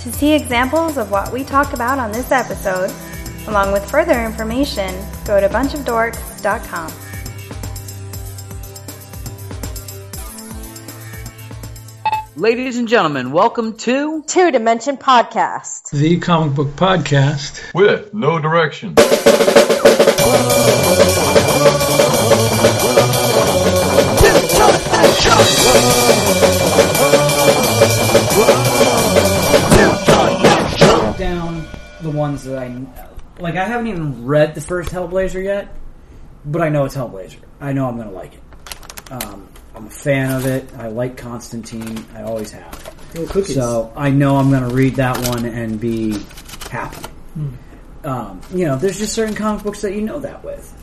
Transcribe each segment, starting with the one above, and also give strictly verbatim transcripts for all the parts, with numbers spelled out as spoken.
To see examples of what we talk about on this episode, along with further information, go to bunch of dorks dot com. Ladies and gentlemen, welcome to Two Dimension Podcast, the comic book podcast with no direction. Down the ones that I like. I haven't even read the first Hellblazer yet, but I know it's Hellblazer. I know I'm going to like it. Um, I'm a fan of it. I like Constantine. I always have. Oh, cookies. So I know I'm going to read that one and be happy. Hmm. Um, you know, there's just certain comic books that you know that with.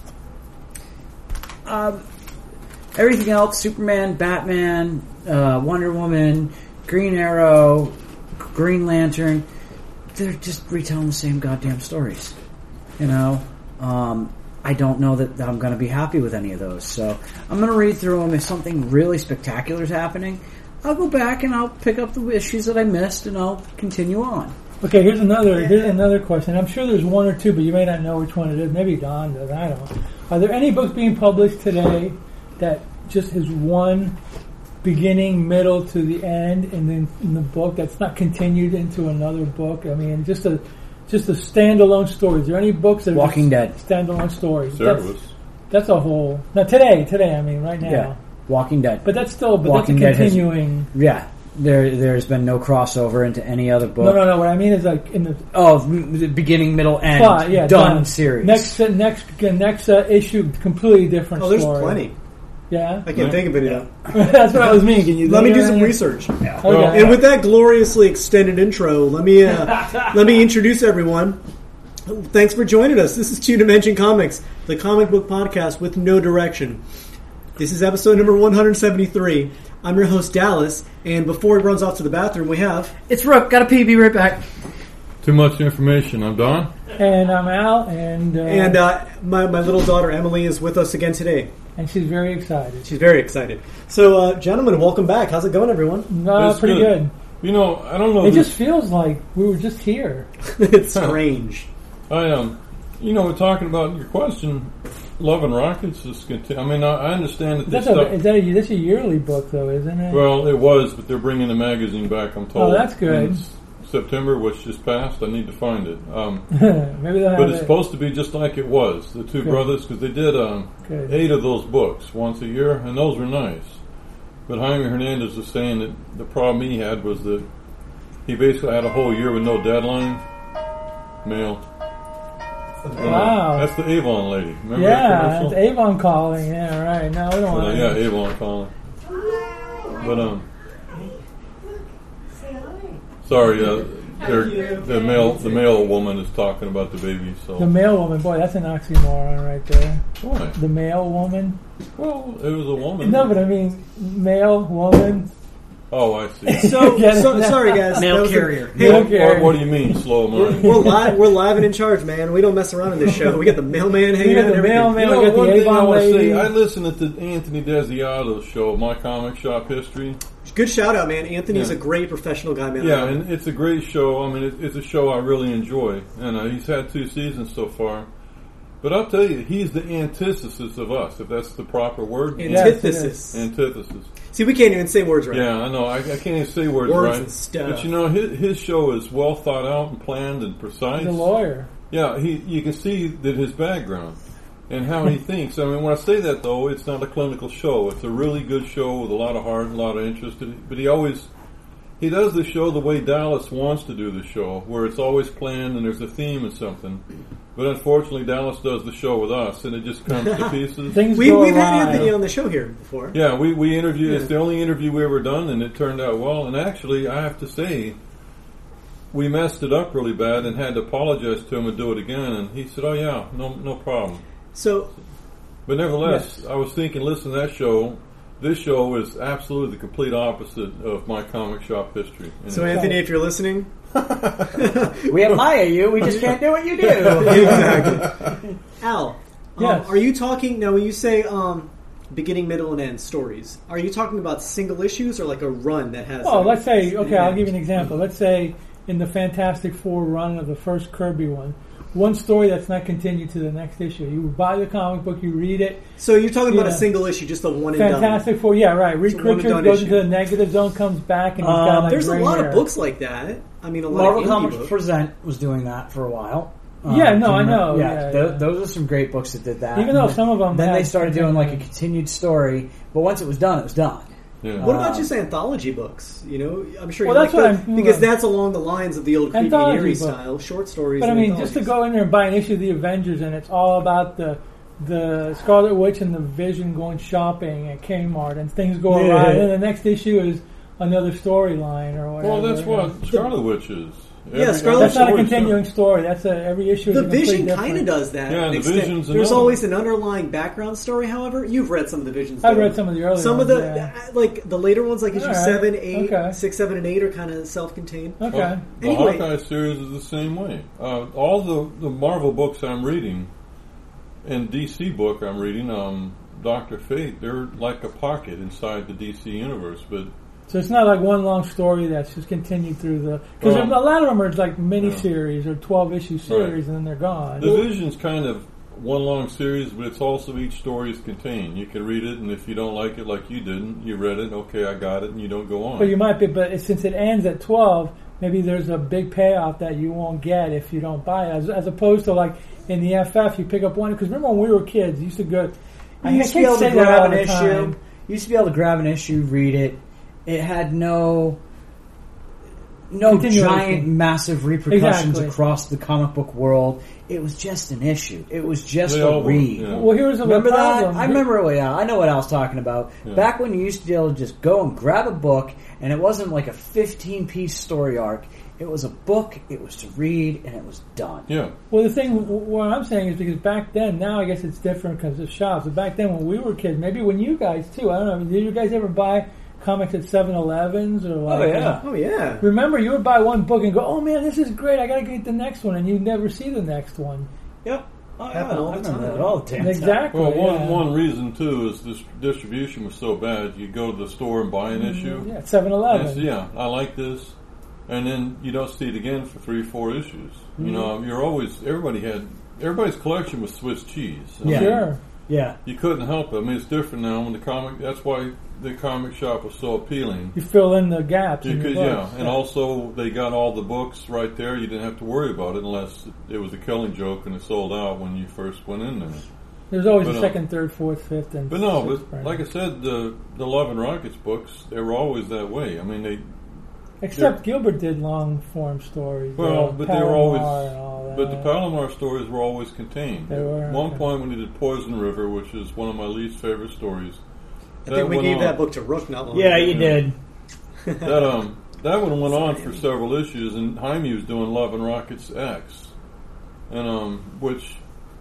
Um, everything else, Superman, Batman, uh, Wonder Woman, Green Arrow, Green Lantern, they're just retelling the same goddamn stories. You know? Um, I don't know that I'm going to be happy with any of those. So I'm going to read through them. If something really spectacular is happening, I'll go back and I'll pick up the issues that I missed and I'll continue on. Okay, here's another here's another question. I'm sure there's one or two, but you may not know which one it is. Maybe Don does. I don't know. Are there any books being published today that just has one beginning, middle to the end, and then in the book that's not continued into another book? I mean, just a just a standalone story. Is there any books that are Walking Dead standalone stories? Service. That's, that's a whole. Now today, today. I mean, right now. Yeah, Walking Dead. But that's still. But Walking that's a Dead has- continuing. Yeah, there there's been no crossover into any other book. No, no, no. What I mean is like in the Oh, m- the beginning, middle, end, plot, yeah, done, done series. Next, uh, next, uh, next uh, issue, completely different. Oh, there's story. plenty. Yeah, I can't think of any. Yeah. that's what I was meaning. Can you Let me think do of some any? research. Yeah. Okay. And with that gloriously extended intro, let me uh, let me introduce everyone. Thanks for joining us. This is Two Dimension Comics, the comic book podcast with no direction. This is episode number one hundred seventy-three. I'm your host, Dallas, and before he runs off to the bathroom, we have... It's Rook. Got to pee. Be right back. Too much information. I'm Don. And I'm Al, and uh, And uh, my, my little daughter, Emily, is with us again today. and she's very excited. She's very excited. So, uh, gentlemen, welcome back. How's it going, everyone? Uh, It's pretty good. good. You know, I don't know. It this- just feels like we were just here. It's strange. I um, you know, we're talking about your question. Love and Rockets is conti- I mean, I, I understand that this That's a, stuff. is that a, that's a yearly book, though, isn't it? Well, it was, but they're bringing the magazine back. I'm told. Oh, that's good. And it's September, which just passed. I need to find it. Um, Maybe they'll have but it's it. supposed to be just like it was. The two Good. brothers, because they did um, Good. eight of those books once a year, and those were nice. But Jaime Hernandez was saying that the problem he had was that he basically had a whole year with no deadline. Mail. Wow. That's the Avon lady. Remember that Yeah, commercial? it's Avon calling. Yeah, right. No, we don't Uh, want yeah, to. Avon calling. But um, sorry, uh, they're, the male the male woman is talking about the baby. So The male woman. Boy, that's an oxymoron right there. why? The male woman. Well, it was a woman. No, but I mean, male woman. Oh, I see. So, Get it? so sorry, guys. Mail That was a- carrier. Hey, Mail What, carrier. what do you mean, slow mind? We're live. We're live and in charge, man. We don't mess around in this show. We got the mailman hanging got out. and the everything. mailman. You know, we got one the thing I Avon want to lady. say, I listened to the Anthony Desiato show, My Comic Shop History. Good shout out, man. Anthony's Yeah. a great professional guy, man. Yeah, and it's a great show. I mean, it, it's a show I really enjoy, and uh, he's had two seasons so far. But I'll tell you, he's the antithesis of us, if that's the proper word. Yes, Antithesis. Antithesis. See, we can't even say words right. Yeah, I know. I, I can't even say words, Words right. and stuff. But you know, his, his show is well thought out and planned and precise. He's a lawyer. Yeah, he you can see that his background and how he thinks. I mean, when I say that though, it's not a clinical show. It's a really good show with a lot of heart and a lot of interest. But he always he does the show the way Dallas wants to do the show, where it's always planned and there's a theme and something. But unfortunately, Dallas does the show with us, and it just comes to pieces. Things We, go we've awry. had Anthony on the show here before. Yeah, we, we interviewed, it's the only interview we ever done, and it turned out well. And actually, I have to say, we messed it up really bad and had to apologize to him and do it again. And he said, oh yeah, no no problem. So, But nevertheless, I was thinking, listen to that show. This show is absolutely the complete opposite of My Comic Shop History. And so Anthony, if you're listening, We admire you. We just can't do what you do. exactly. Al, um, Yes. are you talking now? When you say um, beginning, middle, and end stories, are you talking about single issues or like a run that has? Well, like, let's say, okay, yeah. I'll give you an example. Let's say in the Fantastic Four run of the first Kirby one. One story that's not continued to the next issue. You buy the comic book, you read it. So you're talking about Yeah. a single issue, just a one and done. Fantastic Four, yeah, right. Reed It's a one and Richards done goes issue. into the negative zone, comes back, and he's Um, got like There's a gray lot hair. of books like that. I mean, a lot Marvel of indie Comics books. Present was doing that for a while. Yeah, no, do you I remember- know, Yeah, yeah, tho- yeah. those are some great books that did that. Even though And some of them then they had started doing like a continuing. continued story, but once it was done, it was done. Yeah. What about Um, just anthology books? You know, I'm sure Well, you that's like what that I'm- because that's along the lines of the old creepy and Anthology eerie book. style short stories. But I and mean, just to anthologies. go in there and buy an issue of the Avengers, and it's all about the the Scarlet Witch and the Vision going shopping at Kmart, and things go Yeah. awry. And then the next issue is another storyline or whatever. Well, that's you know. what Scarlet Witch is. Yeah, Scarlet- That's not a story's continuing story. That's a every issue. The is a complete Vision different. kind of does that. Yeah, to an the extent. Vision's There's another always an underlying background story. However, you've read some of the Visions. I've though. read some of the early Some ones, of the yeah. like the later ones, like issue All right. seven, eight, Okay. six, seven, and eight, are kind of self-contained. Okay. Well, the Anyway. Hawkeye series is the same way. Uh, all the, the Marvel books I'm reading, and D C book I'm reading, um, Doctor Fate, they're like a pocket inside the D C universe. But So it's not like one long story that's just continued through the because Well, a lot of them are like mini yeah. series or twelve issue series, and then they're gone. the Vision's kind of one long series, but it's also each story is contained. You can read it, and if you don't like it, like you didn't, you read it. Okay, I got it, and you don't go on. But you might be, but it, since it ends at twelve, maybe there's a big payoff that you won't get if you don't buy it. As, as opposed to like in the F F, you pick up one because remember when we were kids, you used to go. I You used to be can't able to say that grab all an the issue. time. You used to be able to grab an issue, read it. It had no no Continuation. giant, massive repercussions Exactly. across the comic book world. It was just an issue. It was just They a all were, read. yeah. Well, here's the Remember problem. that? I remember. Well, yeah, I know what I was talking about. Yeah. Back when you used to be able to just go and grab a book, and it wasn't like a fifteen-piece story arc. It was a book. It was to read, and it was done. yeah, Well, the thing, what I'm saying is because back then, now I guess it's different because of shops. But back then, when we were kids, maybe when you guys too, I don't know. Did you guys ever buy comics at seven elevens or like? Oh yeah. Oh yeah. Remember, you would buy one book and go, "Oh man, this is great! I got to get the next one," and you'd never see the next one. Yep. Oh, yeah. Happened all I the remember time. that all the damn time. Exactly. well, one yeah. one reason too is this distribution was so bad. You go to the store and buy an issue. Yeah, seven And eleven. it's, yeah, I like this, and then you don't see it again for three, four issues. You know, you're always everybody had everybody's collection was Swiss cheese. I Yeah. mean, Sure. Yeah. you couldn't help it. I mean, it's different now. When the comic, that's why the comic shop was so appealing. You fill in the gaps. You in could, your yeah, books. and also they got all the books right there. You didn't have to worry about it unless it was a Killing Joke and it sold out when you first went in there. There's always But, a uh, second, third, fourth, fifth, and But no, sixth but print. like I said, the the Love and Rockets books, they were always that way. I mean, they Except Gilbert did long form stories. Well, uh, but they were Palomar always, and all that. but the Palomar stories were always contained. They were, At one okay. point, when he did Poison River, which is one of my least favorite stories, I think we went gave on- that book to Rook not long Yeah, ago. you did. That um, that one went on for several issues, and Jaime was doing Love and Rockets X, and um, which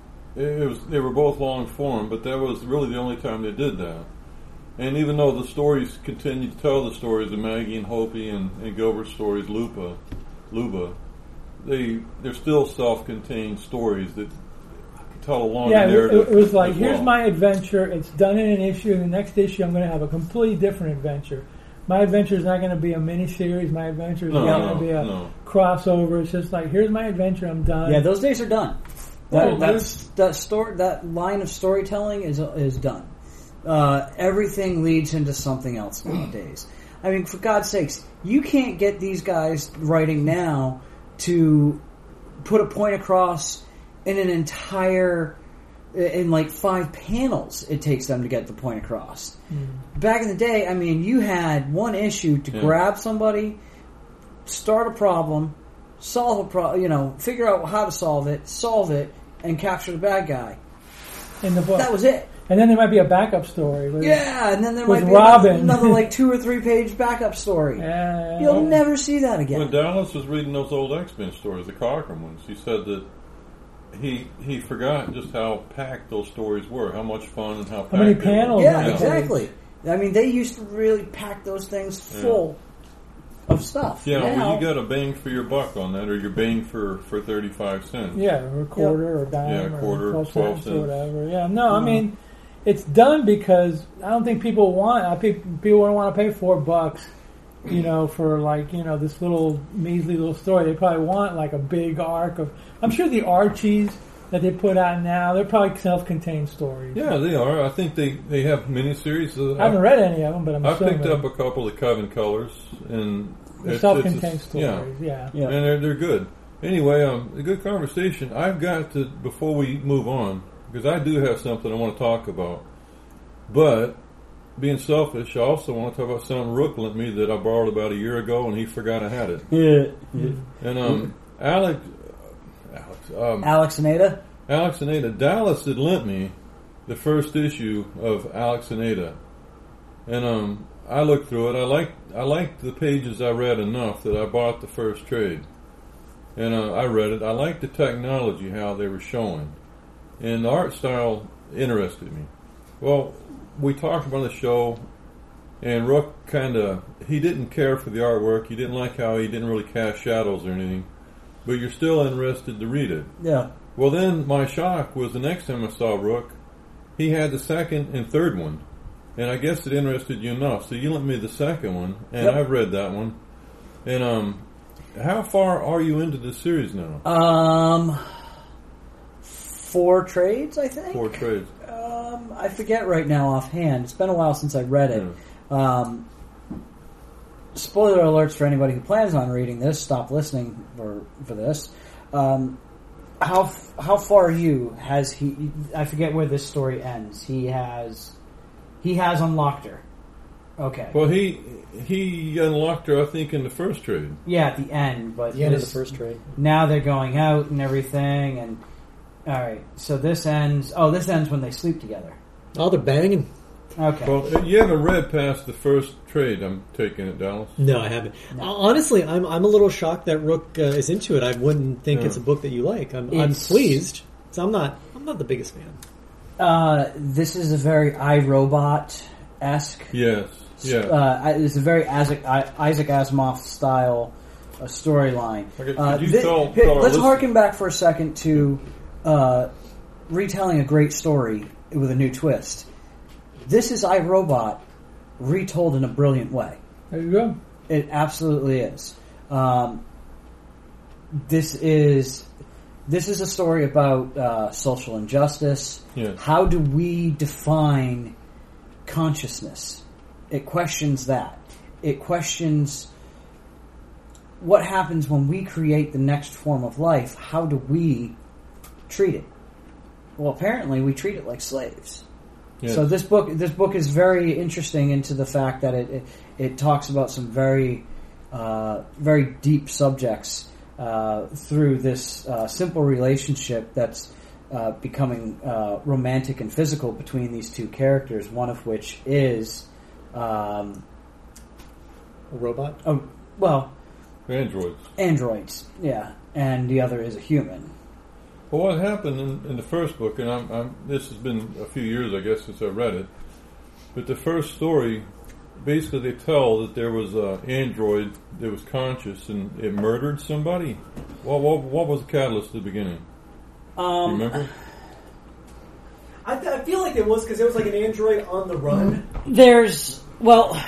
it was they were both long form, but that was really the only time they did that. And even though the stories continued to tell the stories of Maggie and Hopi and, and Gilbert's stories, Lupa, Luba, they they're still self-contained stories that tell a longer Yeah, it, narrative. it was like, as here's well. my adventure. It's done in an issue. In the next issue, I'm going to have a completely different adventure. My adventure is not going to be a mini series. My adventure is No, not no, going to be a no. crossover. It's just like, here's my adventure. I'm done. Yeah, those days are done. That Well, that's, that story, that line of storytelling is is done. Uh, everything leads into something else nowadays. I mean, for God's sakes, you can't get these guys writing now to put a point across in an entire, in like five panels. It takes them to get the point across. Mm. Back in the day, I mean, you had one issue to Yeah. grab somebody, start a problem, solve a problem, you know, figure out how to solve it, solve it, and capture the bad guy. in the book. That was it. And then there might be a backup story. With, Yeah, and then there With might be Robin. another, another like two or three page backup story. Yeah. You'll never see that When again. Dallas was reading those old X-Men stories, the Cochran ones, he said that he he forgot just how packed those stories were, how much fun and how packed many they were. panels Yeah, Yeah. exactly. I mean, they used to really pack those things full of stuff. Yeah, now, well, you got a bang for your buck on that, or your bang for, for thirty-five cents. Yeah, or a quarter or a dime Yeah, or quarter, twelve, twelve cents or cents. whatever. Yeah, no, I mean, it's done because I don't think people want. I think people don't want to pay four bucks you know, for like, you know, this little measly little story. They probably want like a big arc of. I'm sure the Archies that they put out now, they're probably self-contained stories. Yeah, they are. I think they, they have miniseries. Uh, I haven't read any of them, but I'm I assuming. picked up a couple of Coven Colors, and They're it's, self-contained it's a, stories. Yeah. Yeah. and they're they're good. Anyway, um, a good conversation. I've got to before we move on because I do have something I want to talk about, but. Being selfish, I also want to talk about something Rook lent me that I borrowed about a year ago, and he forgot I had it. Yeah. yeah. And um, Alex, Alex, um, Alex and Ada? Alex and Ada, Dallas had lent me the first issue of Alex and Ada, and um, I looked through it. I liked I liked the pages I read enough that I bought the first trade, and uh, I read it. I liked the technology how they were showing, and the art style interested me. Well. We talked about the show, and Rook kind of, he didn't care for the artwork. He didn't like how he didn't really cast shadows or anything. But you're still interested to read it. Yeah. Well, then my shock was the next time I saw Rook, he had the second and third one. And I guess it interested you enough. So you lent me the second one, and Yep. I've read that one. And um, how far are you into this series now? Um, four trades, I think? Four trades. Um, I forget right now offhand. It's been a while since I read it. Yeah. Um, spoiler alerts for anybody who plans on reading this. Stop listening for for this. Um, how f- how far are you? Has he? I forget where this story ends. He has he has unlocked her. Okay. Well, he he unlocked her, I think, in the first trade. Yeah, at the end, but The end of this- the first trade. now they're going out and everything, and all right. So this ends. Oh, this ends when they sleep together. Oh, they're banging. Okay. Well, you haven't read past the first trade, I'm taking it, Dallas. No, I haven't. No. Uh, honestly, I'm I'm a little shocked that Rook uh, is into it. I wouldn't think Yeah. it's a book that you like. I'm, I'm It's- pleased. So I'm not. I'm not the biggest fan. Uh, this is a very iRobot esque. Yes. Yeah. Uh, it's a very Isaac, I- Isaac Asimov style uh, storyline. Okay, Uh, could you thi- tell- hi- tell our let's listen- harken back for a second to uh, retelling a great story with a new twist. This is iRobot retold in a brilliant way. There you go. It absolutely is. Um, this is this is a story about uh, social injustice. Yes. How do we define consciousness? It questions that. It questions what happens when we create the next form of life. How do we treat it? Well, apparently we treat it like slaves. Yes. So this book, this book is very interesting into the fact that it it, it talks about some very, uh, very deep subjects uh, through this uh, simple relationship that's uh, becoming uh, romantic and physical between these two characters. One of which is, um, A robot. oh, well, Androids. androids, yeah, and the other is a human. Well, what happened in, in the first book, and I'm, I'm, this has been a few years, I guess, since I read it, but the first story, basically they tell that there was an android that was conscious and it murdered somebody. What, what, what was the catalyst at the beginning? Do you Um, remember? I, th- I feel like it was because there was like an android on the run. There's, well,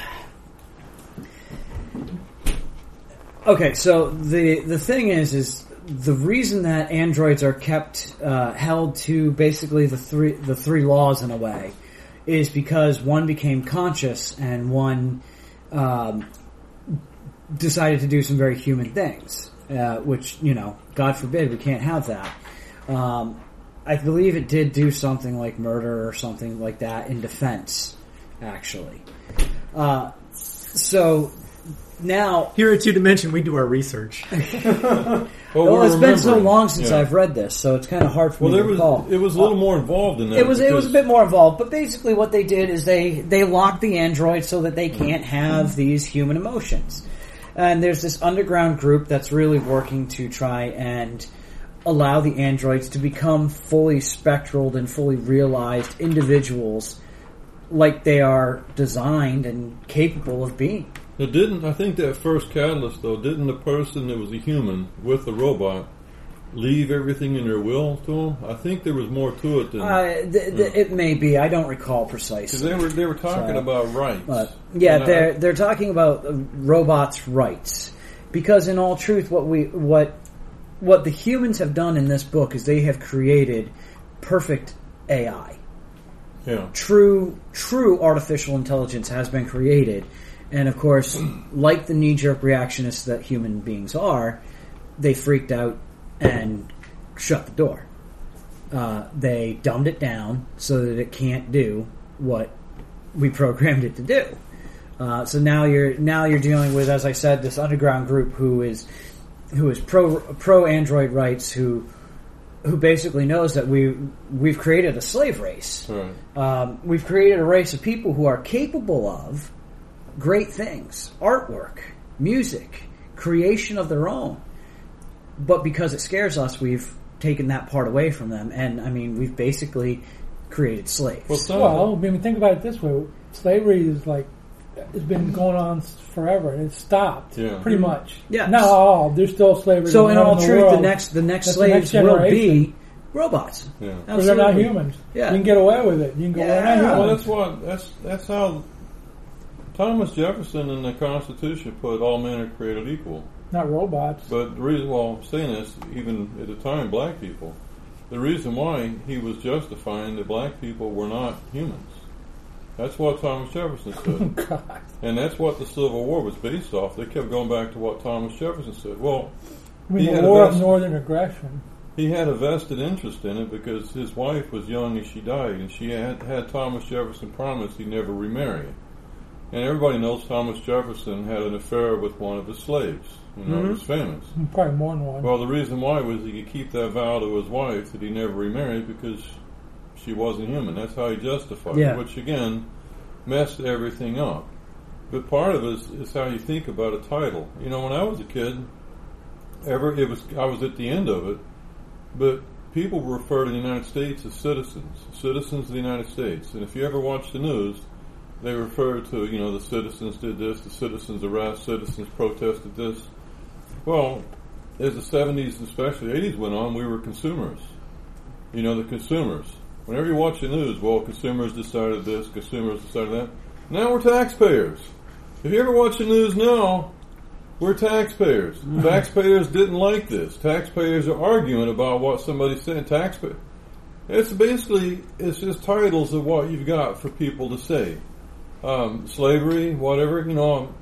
okay, so the the thing is, is the reason that androids are kept uh, held to basically the three the three laws in a way is because one became conscious and one um, decided to do some very human things, uh, which, you know, God forbid, we can't have that. Um, I believe it did do something like murder or something like that in defense, actually. Uh, so now, Here at Two Dimension, we do our research. Well, well, we're it's been so remembering. long since Yeah. I've read this, so it's kind of hard for Well, me there to was recall. it was a little more involved in that. It was it was a because- bit more involved, but basically what they did is they they locked the androids so that they can't have these human emotions. And there's this underground group that's really working to try and allow the androids to become fully spectraled and fully realized individuals like they are designed and capable of being. Now, didn't I think that first catalyst though? Didn't the person that was a human with the robot leave everything in their will to them? I think there was more to it than Uh, th- th- Yeah. It may be. I don't recall because precisely. they were they were talking So, about rights. But yeah, And I- they're they're talking about uh, robots' rights because, in all truth, what we what what the humans have done in this book is they have created perfect A I. yeah. True, true artificial intelligence has been created, and of course, like the knee-jerk reactionists that human beings are, they freaked out and shut the door. Uh, they dumbed it down so that it can't do what we programmed it to do. Uh, so now you're now you're dealing with, as I said, this underground group who is who is pro pro Android rights, who who basically knows that we we've created a slave race. Right. Um, we've created a race of people who are capable of great things, artwork, music, creation of their own. But because it scares us, we've taken that part away from them. And, I mean, we've basically created slaves. Well, some Well, I mean, think about it this way: slavery is like has been going on forever, and it's stopped Yeah. pretty much. Yes. Not all. There's still slavery. so, going in on all the truth, world, the next the next That's the slaves next will generation. be robots. Yeah. because they're not Absolutely. humans. Yeah. You can get away with it. You can go. We're not Yeah. humans. Well, that's what that's that's how Thomas Jefferson in the Constitution put all men are created equal. Not robots. But the reason why I'm saying this, even at the time, black people, the reason why he was justifying that black people were not humans. That's what Thomas Jefferson said. God. And that's what the Civil War was based off. They kept going back to what Thomas Jefferson said. Well, I mean, He the had a war of vest- northern aggression. he had a vested interest in it because his wife was young and she died, and she had had Thomas Jefferson promise he'd never remarry. And everybody knows Thomas Jefferson had an affair with one of his slaves. You know, it was famous. Probably more than one. Well, the reason why was he could keep that vow to his wife that he never remarried because she wasn't human. That's how he justified Yeah. it, which again messed everything up. But part of it is, is how you think about a title. You know, when I was a kid, ever it was I was at the end of it, but people refer to the United States as citizens, citizens of the United States. And if you ever watch the news, they refer to, you know, the citizens did this, the citizens arrest, citizens protested this. Well, as the seventies and especially the eighties went on, we were consumers. You know, the consumers. Whenever you watch the news, well, consumers decided this, consumers decided that. Now we're taxpayers. If you ever watch the news now, we're taxpayers. Mm-hmm. Taxpayers didn't like this. Taxpayers are arguing about what somebody said. Taxpayer. It's basically, it's just titles of what you've got for people to say. Um, slavery, whatever, you know.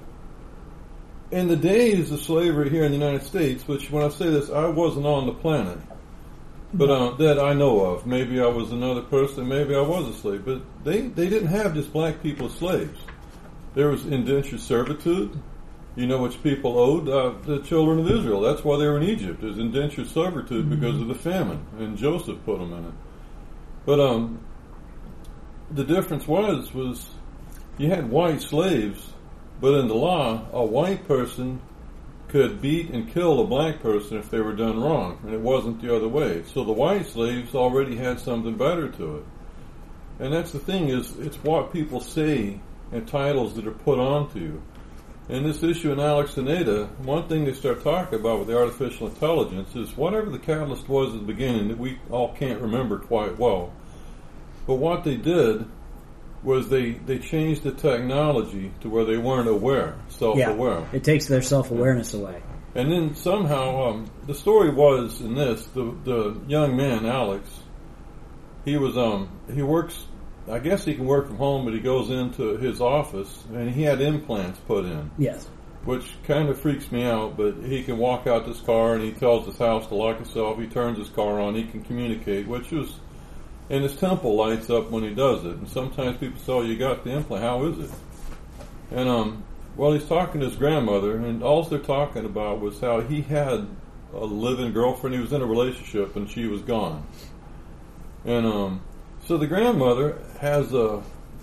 In the days of slavery here in the United States, which when I say this, I wasn't on the planet, but uh, that I know of. Maybe I was another person, maybe I was a slave, but they, they didn't have just black people as slaves. There was indentured servitude, you know, which people owed uh, the children of Israel. That's why they were in Egypt. There's indentured servitude mm-hmm. because of the famine, and Joseph put them in it. But um, the difference was, was you had white slaves, but in the law, a white person could beat and kill a black person if they were done wrong, and it wasn't the other way. So the white slaves already had something better to it. And that's the thing, is it's what people say and titles that are put onto you. In this issue in Alex and Ada, one thing they start talking about with the artificial intelligence is whatever the catalyst was at the beginning that we all can't remember quite well. But what they did was they, they changed the technology to where they weren't aware, self-aware. Yeah, it takes their self-awareness away. And then somehow, um, the story was in this, the the young man, Alex, he was, um, he works, I guess he can work from home, but he goes into his office, and he had implants put in. Yes. Which kind of freaks me out, but he can walk out this car, and he tells his house to lock itself, he turns his car on, he can communicate, which is... And his temple lights up when he does it. And sometimes people say, oh, you got the implant. How is it? And, um, well, he's talking to his grandmother, and all they're talking about was how he had a living girlfriend. He was in a relationship, and she was gone. And um, so the grandmother has a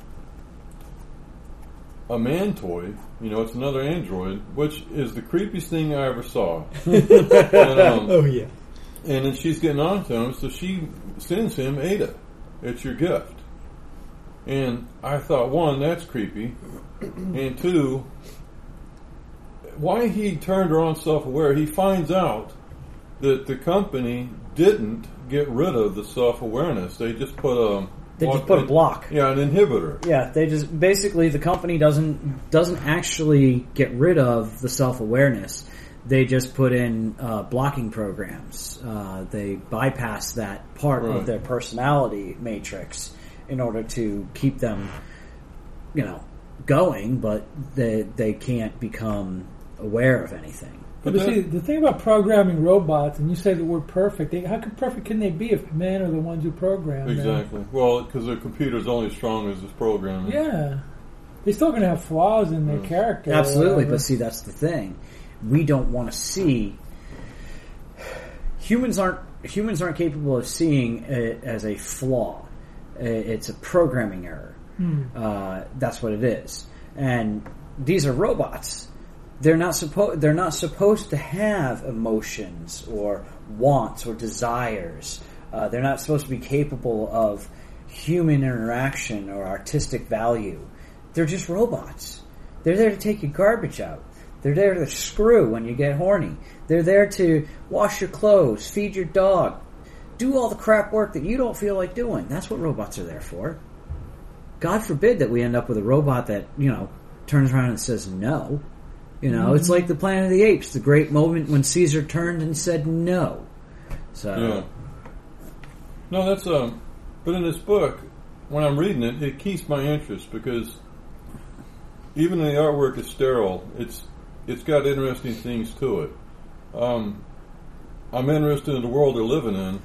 a man toy. You know, it's another android, which is the creepiest thing I ever saw. and, um, Oh, yeah. And then she's getting on to him, so she sends him Ada. It's your gift. And I thought, one, that's creepy. And two, why he turned her on self-aware, he finds out that the company didn't get rid of the self-awareness. They just put a They just put a block. Yeah, an inhibitor. Yeah, they just basically the company doesn't doesn't actually get rid of the self-awareness. They just put in uh, blocking programs. Uh, they bypass that part Right. of their personality matrix in order to keep them, you know, going, but they they can't become aware of anything. But But see, that- the thing about programming robots, and you say the word perfect, they, how could perfect can they be if men are the ones who program them? Exactly. Well, because the computer's only as strong as its programming. Yeah. They're still going to have flaws in their character. or Absolutely, whatever. but see, that's the thing. We don't want to see humans aren't humans aren't capable of seeing it as a flaw. It's a programming error. Hmm. Uh, that's what it is. And these are robots. They're not supposed. They're not supposed to have emotions or wants or desires. Uh, they're not supposed to be capable of human interaction or artistic value. They're just robots. They're there to take your garbage out. They're there to screw when you get horny. They're there to wash your clothes, feed your dog, do all the crap work that you don't feel like doing. That's what robots are there for. God forbid that we end up with a robot that, you know, turns around and says no. You know, Mm-hmm. it's like the Planet of the Apes, the great moment when Caesar turned and said no. So, Yeah. No, that's um. But in this book, when I'm reading it, it keeps my interest because even though the artwork is sterile, it's it's got interesting things to it. Um, I'm interested in the world they're living in,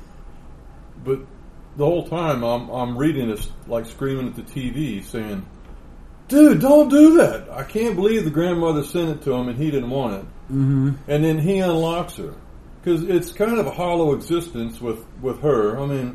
but the whole time I'm I'm reading this like screaming at the T V, saying, "Dude, don't do that! I can't believe the grandmother sent it to him and he didn't want it." mm-hmm. And then he unlocks her. Because it's kind of a hollow existence with, with her. I mean,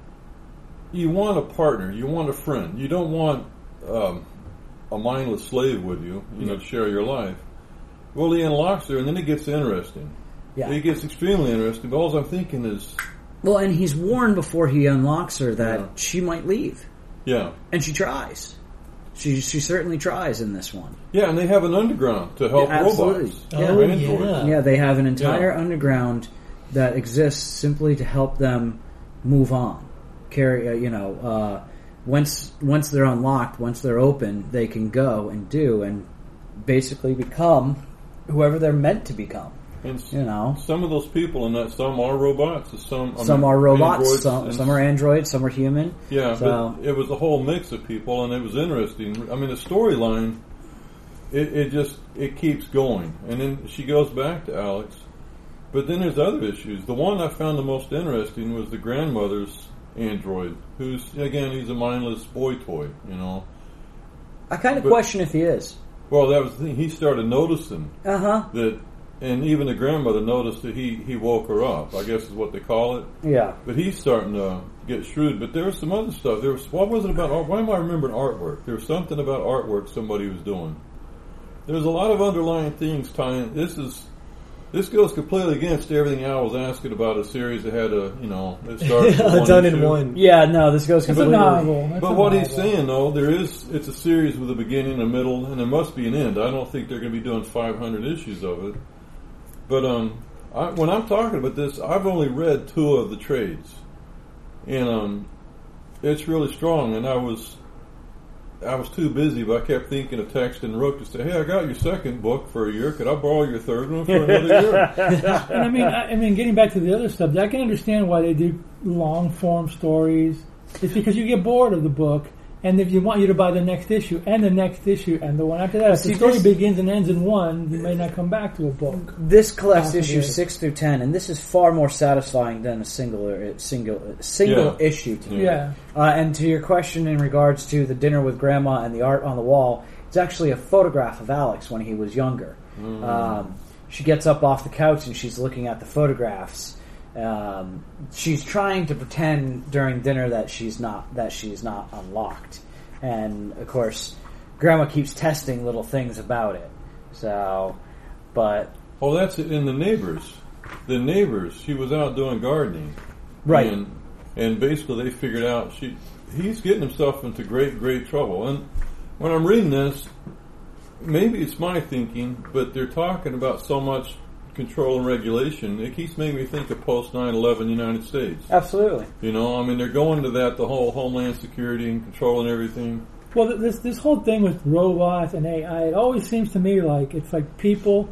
you want a partner. You want a friend. You don't want um, a mindless slave with you, you know, to share your life. Well, he unlocks her, and then it gets interesting. Yeah. It gets extremely interesting. But all I'm thinking is, Well, and he's warned before he unlocks her that Yeah. she might leave. yeah. And she tries. She she certainly tries in this one. Yeah, and they have an underground to help Yeah, absolutely. robots. Yeah. Oh, Androids. yeah. Yeah, they have an entire Yeah. underground that exists simply to help them move on. Carry, uh, you know, uh, once once they're unlocked, once they're open, they can go and do and basically become whoever they're meant to become. And s- You know, some of those people in that, some are robots, and some I some mean, are robots, androids, some and some are androids, some are human. Yeah, So- but it was a whole mix of people, and it was interesting. I mean, the storyline, it, it just it keeps going, and then she goes back to Alex. But then there's other issues. The one I found the most interesting was the grandmother's android, who's again he's a mindless boy toy. You know, I kind of But- question if he is. well that was the thing. He started noticing Uh huh. that, and even the grandmother noticed that he he woke her up. I guess is what they call it. Yeah. But he's starting to get shrewd. But there was some other stuff. There was what was it about art? Why am I remembering artwork? There was something about artwork somebody was doing. There's a lot of underlying things tying. This is this goes completely against everything Al was asking about a series that had a you know it started with one Done in issue. one. Yeah. No, this goes It's a completely. novel. It's But a what he's novel. saying though, there is it's a series with a beginning, a middle, and there must be an end. I don't think they're going to be doing five hundred issues of it. But um, I, when I'm talking about this, I've only read two of the trades, and um, it's really strong. And I was, I was too busy, but I kept thinking of texting Rook to say, "Hey, I got your second book for a year. Could I borrow your third one for another year?" And I mean, I, I mean, getting back to the other stuff, I can understand why they do long form stories. It's because you get bored of the book, and if you want you to buy the next issue and the next issue and the one after that, if See, the story this- begins and ends in one, you may not come back to a book. This collects Possibly. issues six through ten, and this is far more satisfying than a singular single single Yeah. issue to me. Yeah. Uh, and to your question in regards to the dinner with grandma and the art on the wall, it's actually a photograph of Alex when he was younger. Um, she gets up off the couch and she's looking at the photographs. Um, she's trying to pretend during dinner that she's not that she's not unlocked, and of course, grandma keeps testing little things about it. So, but Oh, that's it. In the neighbors. The neighbors. She was out doing gardening, right. And, and basically, they figured out she he's getting himself into great, great trouble. And when I'm reading this, maybe it's my thinking, but they're talking about so much control and regulation, it keeps making me think of post nine eleven United States. Absolutely. You know, I mean, they're going to that, the whole homeland security and control and everything. Well, th- this this whole thing with robots and A I, it always seems to me like it's like people,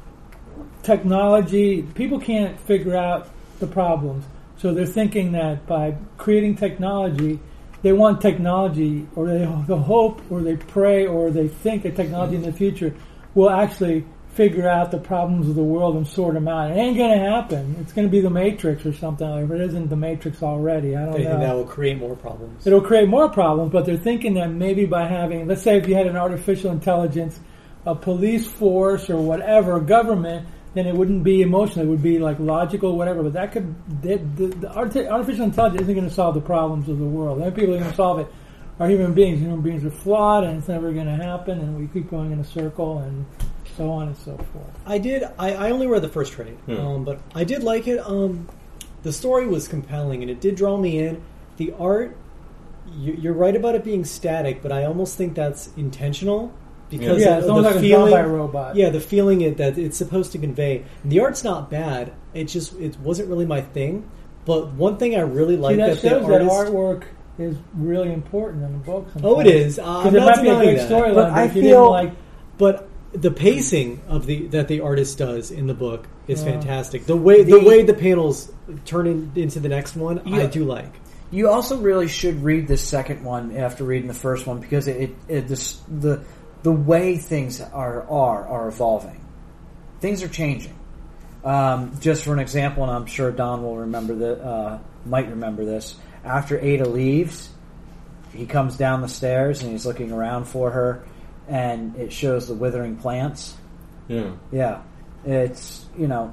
technology, people can't figure out the problems. So they're thinking that by creating technology, they want technology, or they, they hope, or they pray, or they think that technology in the future will actually figure out the problems of the world and sort them out. It ain't going to happen. It's going to be the Matrix or something like that. If it isn't the Matrix already, I don't They know. think that will create more problems. It'll create more problems, but they're thinking that maybe by having, let's say if you had an artificial intelligence, a police force or whatever, a government, then it wouldn't be emotional. It would be like logical, whatever. But that could, the, the, the artificial intelligence isn't going to solve the problems of the world. The only people that are going to solve it are human beings. Human beings are flawed, and it's never going to happen, and we keep going in a circle, and so on and so forth. I did. I, I only read the first trade, Yeah. um, but I did like it. Um, the story was compelling, and it did draw me in. The art, you, you're right about it being static, but I almost think that's intentional because Yeah, of it's almost the like it's feeling. drawn by a robot. Yeah, the feeling it, that it's supposed to convey. And the art's not bad. It just it wasn't really my thing. But one thing I really See, like that that, the shows that artist. artwork is really important in the book. Oh, it is. Uh, I'm Because it not might be a denying great that. storyline, But but, I if you feel- didn't like... But the pacing of the that the artist does in the book is Yeah. fantastic. The way the, The- way the panels turn in, into the next one, Yeah. I do like. You also really should read this second one after reading the first one because it, it, it this, the the way things are are are evolving. Things are changing. Um, just for an example, and I'm sure Don will remember that, uh, might remember this. After Ada leaves, he comes down the stairs and he's looking around for her, and it shows the withering plants. Yeah. Yeah, it's, you know,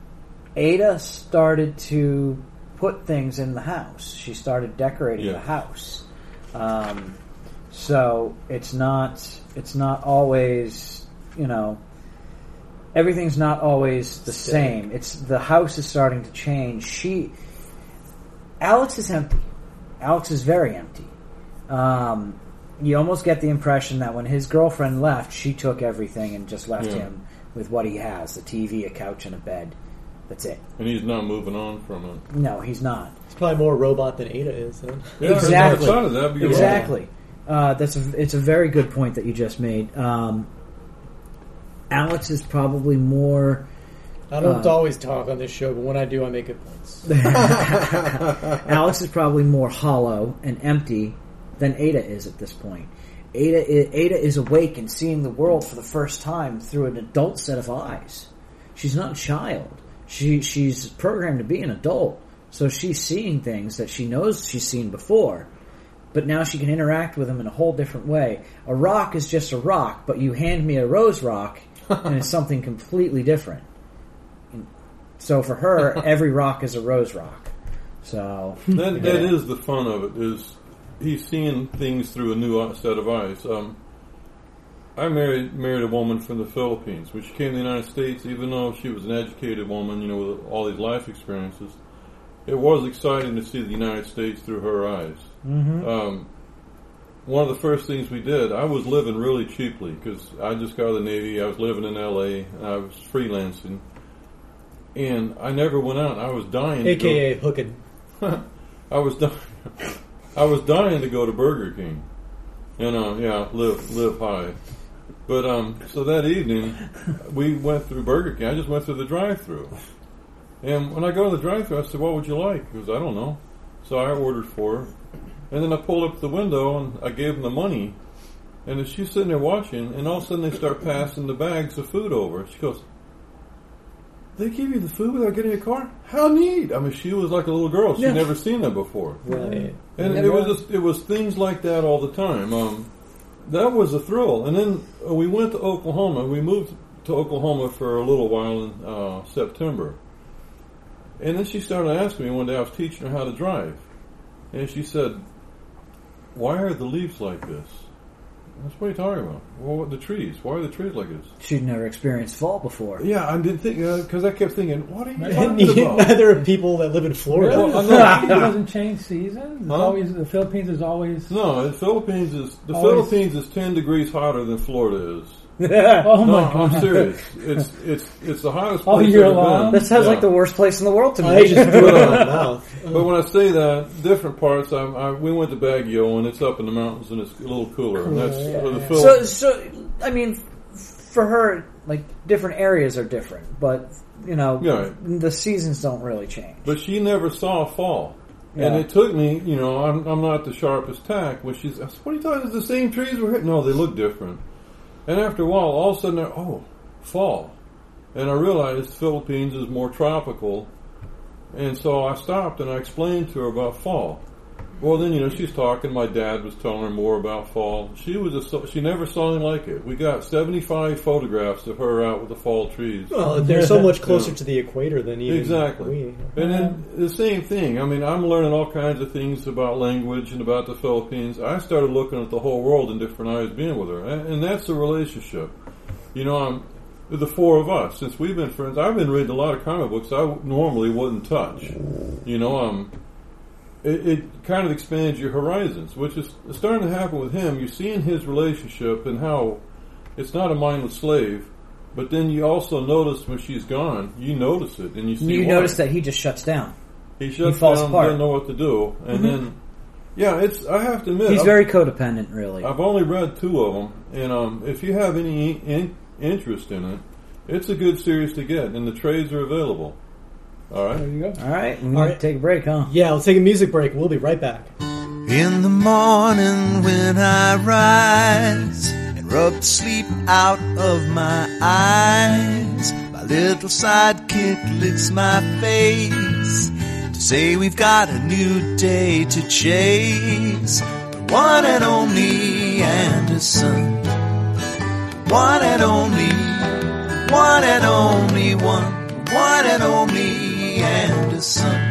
Ada started to put things in the house. She started decorating Yeah. the house. Um, so it's not it's not always, you know, everything's not always the same. It's the house is starting to change. She Alex is empty. Alex is very empty. Um, you almost get the impression that when his girlfriend left, she took everything and just left Yeah. him with what he has: the T V, a couch, and a bed. That's it. And he's not moving on from it. No, he's not. It's probably more robot than Ada is. Huh? Yeah, Exactly. I thought of that, but you're right. Exactly. Uh, that's a, it's a very good point that you just made. Um, Alex is probably more. I don't Uh, always talk on this show, but when I do, I make good points. Alex is probably more hollow and empty than Ada is at this point. Ada is, Ada is awake and seeing the world for the first time through an adult set of eyes. She's not a child. She she's programmed to be an adult, so she's seeing things that she knows she's seen before. But now she can interact with them in a whole different way. A rock is just a rock, but you hand me a rose rock, and it's something completely different. So for her, every rock is a rose rock. So That that is the fun of it. Is he's seeing things through a new set of eyes. Um, I married married a woman from the Philippines. When she came to the United States, even though she was an educated woman, you know, with all these life experiences, it was exciting to see the United States through her eyes. Mm-hmm. Um, one of the first things we did, I was living really cheaply because I just got out of the Navy. I was living in L A and I was freelancing, and I never went out. I was dying, A to go- K A hooking. I was dying. I was dying to go to Burger King, and uh, yeah, live live high. But um, so that evening we went through Burger King. I just went through the drive-through, and when I go to the drive-through, I said, "What would you like?" He goes, "I don't know." So I ordered for her, and then I pulled up the window and I gave him the money, and then she's sitting there watching, and all of a sudden they start passing the bags of food over. She goes, "They give you the food without getting a card? How neat!" I mean, she was like a little girl. She'd Yeah. never seen that before. Right. And Never- it was just, it was things like that all the time. Um, that was a thrill. And then uh, we went to Oklahoma. We moved to Oklahoma for a little while in uh, September. And then she started asking me one day. I was teaching her how to drive, and she said, "Why are the leaves like this?" I said, "What are you talking about?" "Well, what, the trees. Why are the trees like this?" she'd never experienced fall before. Yeah, I didn't think because I kept thinking, "What are you And talking about?" neither are people that live in Florida. Really? Well, no, it doesn't change seasons. It's Huh? always the Philippines is always No, the Philippines is the Always- Philippines is ten degrees hotter than Florida is. Oh No, my god! I'm serious. It's it's it's the hottest All place year I've ever long? been. That sounds Yeah. like the worst place in the world to me. I just threw it out of my mouth. But when I say that, different parts. I, I we went to Baguio, and it's up in the mountains, and it's a little cooler. And that's Yeah, uh, the yeah. Phil- So, so I mean, for her, like different areas are different, but you know, Yeah. the seasons don't really change. But she never saw fall. Yeah. And it took me, you know, I'm, I'm not the sharpest tack. When she's, I said, what are you talking? Is the same trees were hit? No, they look different. And after a while, all of a sudden, they're, oh, fall. And I realized the Philippines is more tropical. And so I stopped and I explained to her about fall. Well, then, you know, she's talking. My dad was telling her more about fall. She was a, she never saw anything like it. We got seventy-five photographs of her out with the fall trees. Well, they're so much closer Yeah. to the equator than even Exactly. we. And then the same thing. I mean, I'm learning all kinds of things about language and about the Philippines. I started looking at the whole world in different eyes being with her. And, and that's the relationship. You know, I'm, the four of us, since we've been friends, I've been reading a lot of comic books I normally wouldn't touch. You know, um, it, it kind of expands your horizons, which is starting to happen with him. You're seeing his relationship and how it's not a mindless slave. But then you also notice when she's gone, you notice it, and you see You why. notice that he just shuts down. He shuts he falls down, apart. doesn't know what to do, and Mhm. then, yeah, it's. I have to admit, He's I've, very codependent, really. I've only read two of them, and um, if you have any in, interest in it, it's a good series to get, and the trades are available. All There right. you go. All right, we All want right. to take a break, huh? Yeah, let's take a music break. We'll be right back. In the morning when I rise and rub the sleep out of my eyes, my little sidekick licks my face to say we've got a new day to chase. The one and only Anderson, one and only, one and only one, one and only Anderson.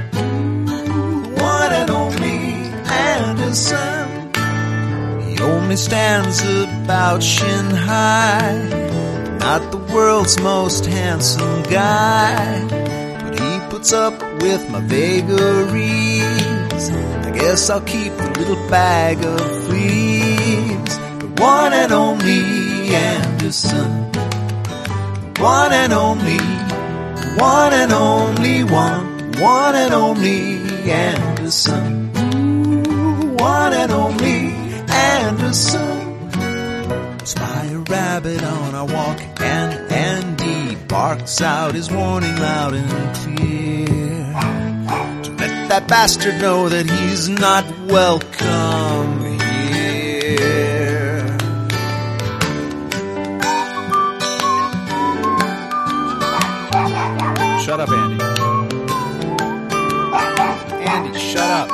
One and only Anderson. He only stands about shin high, not the world's most handsome guy, but he puts up with my vagaries. I guess I'll keep the little bag of fleas. The one and only Anderson. One and only, one and only one, one and only Anderson. One and only Anderson. Spy a rabbit on our walk, and Andy barks out his warning loud and clear to let that bastard know that he's not welcome here. Shut up, Andy. Andy, shut up.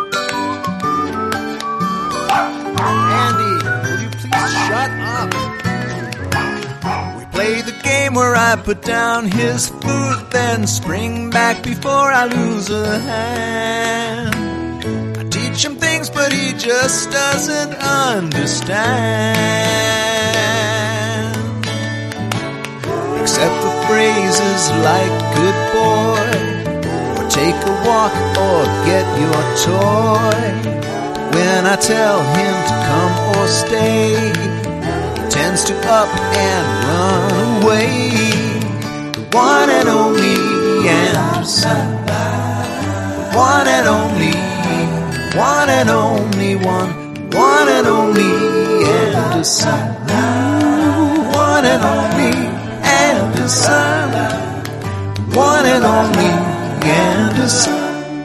Andy, will you please shut up? We play the game where I put down his food, then spring back before I lose a hand. I teach him things, but he just doesn't understand. Except for phrases like good boy, take a walk or get your toy. When I tell him to come or stay, he tends to up and run away. The one and only Anderson. One and only, one and only one, one and only Anderson. One and only Anderson. One and only Anderson.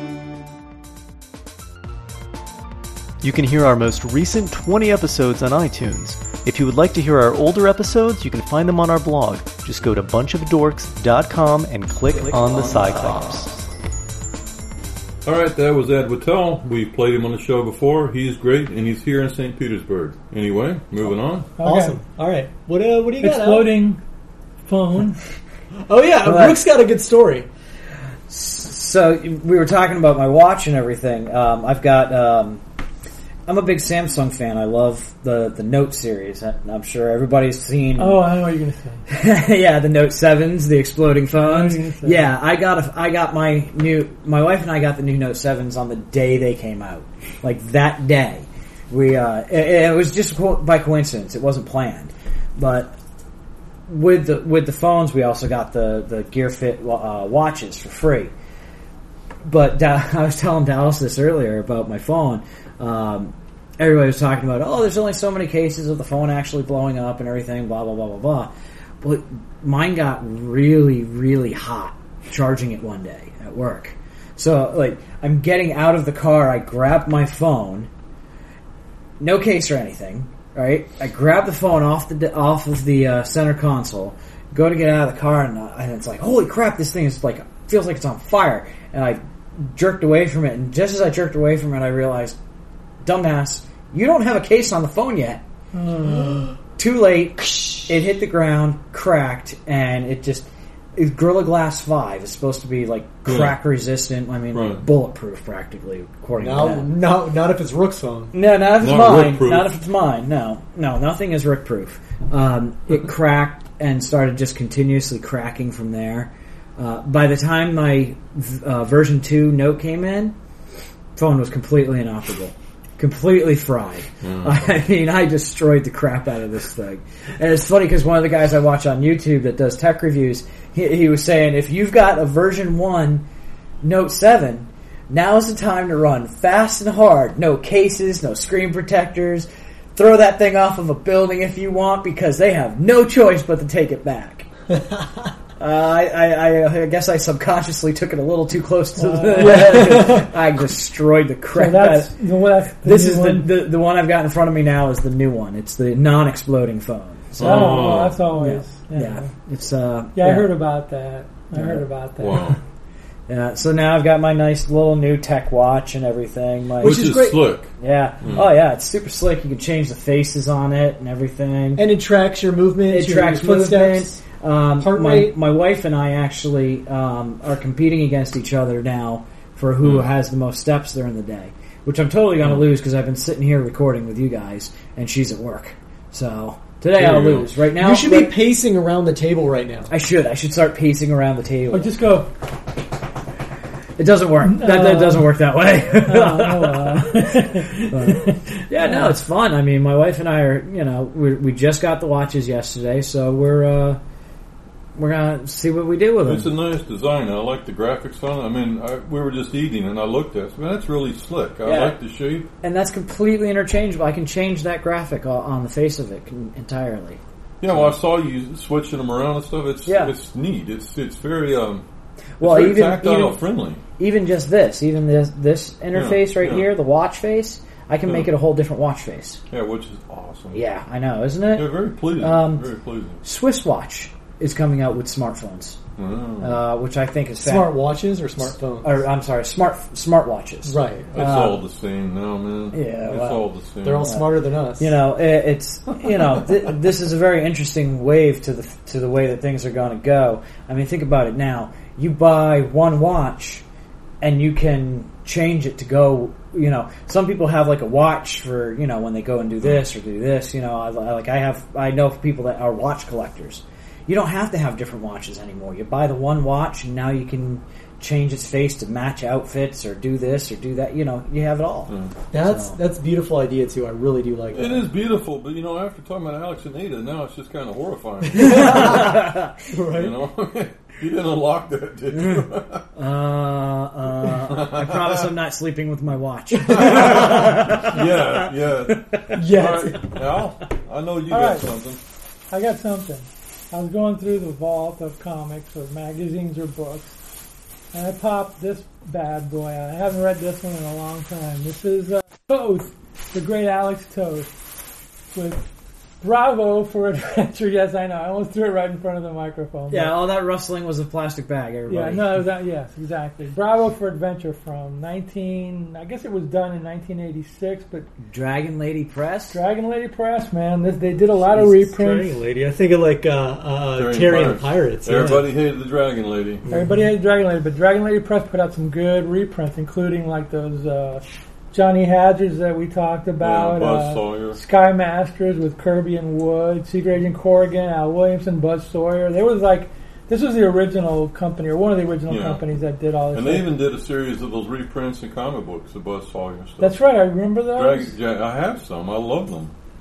You can hear our most recent twenty episodes on iTunes. If you would like to hear our older episodes, you can find them on our blog. Just go to bunch of dorks dot com and click on the Cyclops. All right, that was Ed Wittell. We've played him on the show before. He's great, and he's here in Saint Petersburg. Anyway, moving on. Okay. Awesome. All right. What uh, what do you got? Al? Exploding phone. Oh yeah, All right. Brooks got a good story. So we were talking about my watch and everything. Um, I've got. Um, I'm a big Samsung fan. I love the the Note series. I'm sure everybody's seen. Oh, I know what you're going to say. Yeah, the Note sevens, the exploding phones. I know what you're gonna say. Yeah, I got a, I got my new. My wife and I got the new Note sevens on the day they came out. Like that day, we. Uh, it, it was just co- by coincidence. It wasn't planned, but with the with the phones, we also got the the Gear Fit uh, watches for free. But da- I was telling Dallas this earlier about my phone. Um, everybody was talking about, oh, there's only so many cases of the phone actually blowing up and everything, blah blah blah blah blah. But mine got really really hot charging it one day at work. So like I'm getting out of the car, I grab my phone, no case or anything. Right, I grab the phone off the off of the uh, center console, go to get out of the car, and, uh, and it's like, holy crap! This thing is like feels like it's on fire. And I jerked away from it, and just as I jerked away from it, I realized, dumbass, you don't have a case on the phone yet. Mm. Too late. It hit the ground, cracked, and it just. It, Gorilla Glass five is supposed to be like crack resistant. I mean, right. like bulletproof practically, according no, to that. No, not if it's Rook's phone. No, not if it's Not mine. Rook-proof. Not if it's mine. No, no, nothing is Rook proof. Um, it cracked and started just continuously cracking from there. Uh, by the time my uh, version two note came in, phone was completely inoperable. Completely fried. Mm. I mean, I destroyed the crap out of this thing. And it's funny because one of the guys I watch on YouTube that does tech reviews, he, he was saying, if you've got a version one Note seven, now's the time to run fast and hard. No cases, no screen protectors. Throw that thing off of a building if you want because they have no choice but to take it back. Uh, I, I, I guess I subconsciously took it a little too close to uh, the head. I destroyed the crap so that's, out of the, that's the This is one. the, the the one I've got in front of me now is the new one. It's the non-exploding phone. So, Oh, well, that's always. yeah, Yeah, yeah. It's uh. Yeah, I heard about that. I Yeah. heard about that. Wow. Yeah, so now I've got my nice little new tech watch and everything. My, Which, is is, great. slick. yeah. Mm. Oh, yeah, it's super slick. You can change the faces on it and everything. And it tracks your movements, It your, tracks your footsteps. movement. Um, heart my, rate. my wife and I actually um, are competing against each other now for who Mm. has the most steps during the day, which I'm totally going to Mm. lose because I've been sitting here recording with you guys, and she's at work. So today There I'll you go. lose. Right now, You should be right- pacing around the table right now. I should. I should start pacing around the table. Or just go. It doesn't work. That, that Uh, doesn't work that way. Oh, uh, Yeah, no, it's fun. I mean, my wife and I are, you know, we we just got the watches yesterday, so we're uh, we're gonna see what we do with them. It's a nice design. I like the graphics on it. I mean, I, we were just eating, and I looked at it. Man, that's really slick. I Yeah. like the shape. And that's completely interchangeable. I can change that graphic o- on the face of it con- entirely. Yeah, well, I saw you switching them around and stuff. It's Yeah. it's neat. It's it's very um. Well, it's very even tactile even, friendly. even just this, even this this interface right yeah. here, the watch face, I can Yeah. make it a whole different watch face. Yeah, which is awesome. Yeah, I know, isn't it? Yeah, very pleasing. Um, very pleasing. Swiss Watch is coming out with smartphones, Wow. uh, which I think is fa- Smart watches or smartphones? Or I'm sorry, smart smartwatches. Right. It's uh, all the same now, man. yeah, it's well, all the same. They're all smarter than us. You know, it, it's you know, th- this is a very interesting wave to the to the way that things are going to go. I mean, think about it now. You buy one watch, and you can change it to go. You know, some people have like a watch for you know when they go and do this or do this. You know, I, I, like I have. I know people that are watch collectors. You don't have to have different watches anymore. You buy the one watch, and now you can change its face to match outfits or do this or do that. You know, you have it all. That's So- that's a beautiful idea too. I really do like that. It is beautiful, but you know, after talking about Alex and Ada, now it's just kind of horrifying. Right? You know, you didn't unlock that, did you? Uh, uh, I promise I'm not sleeping with my watch. yeah, yeah. Yes. All right, Al, I know you All got right. something. I got something. I was going through the vault of comics or magazines or books, and I popped this bad boy out. I haven't read this one in a long time. This is uh, Toth, the great Alex Toth, with Bravo for Adventure. Yes, I know. I almost threw it right in front of the microphone. Yeah, all that rustling was a plastic bag, everybody. Yeah, no, that, yes, exactly. Bravo for Adventure from nineteen, I guess it was done in nineteen eighty-six, but Dragon Lady Press? Dragon Lady Press, man, this, they did a lot of Dragon reprints. Lady. I think of like uh, uh, Terry Terry and and the Pirates. yeah. Everybody hated the Dragon Lady. Everybody hates Dragon Lady, but Dragon Lady Press put out some good reprints, including like those uh, Johnny Hadgers that we talked about, Yeah, Buzz uh, Sawyer. Sky Masters with Kirby and Wood, Secret Agent Corrigan, Al Williamson, Buzz Sawyer. There was like, this was the original company, or one of the original Yeah. companies that did all this And they stuff. even did a series of those reprints in comic books of Buzz Sawyer stuff. That's right, I remember those. Dragon, yeah, I have some. I love them.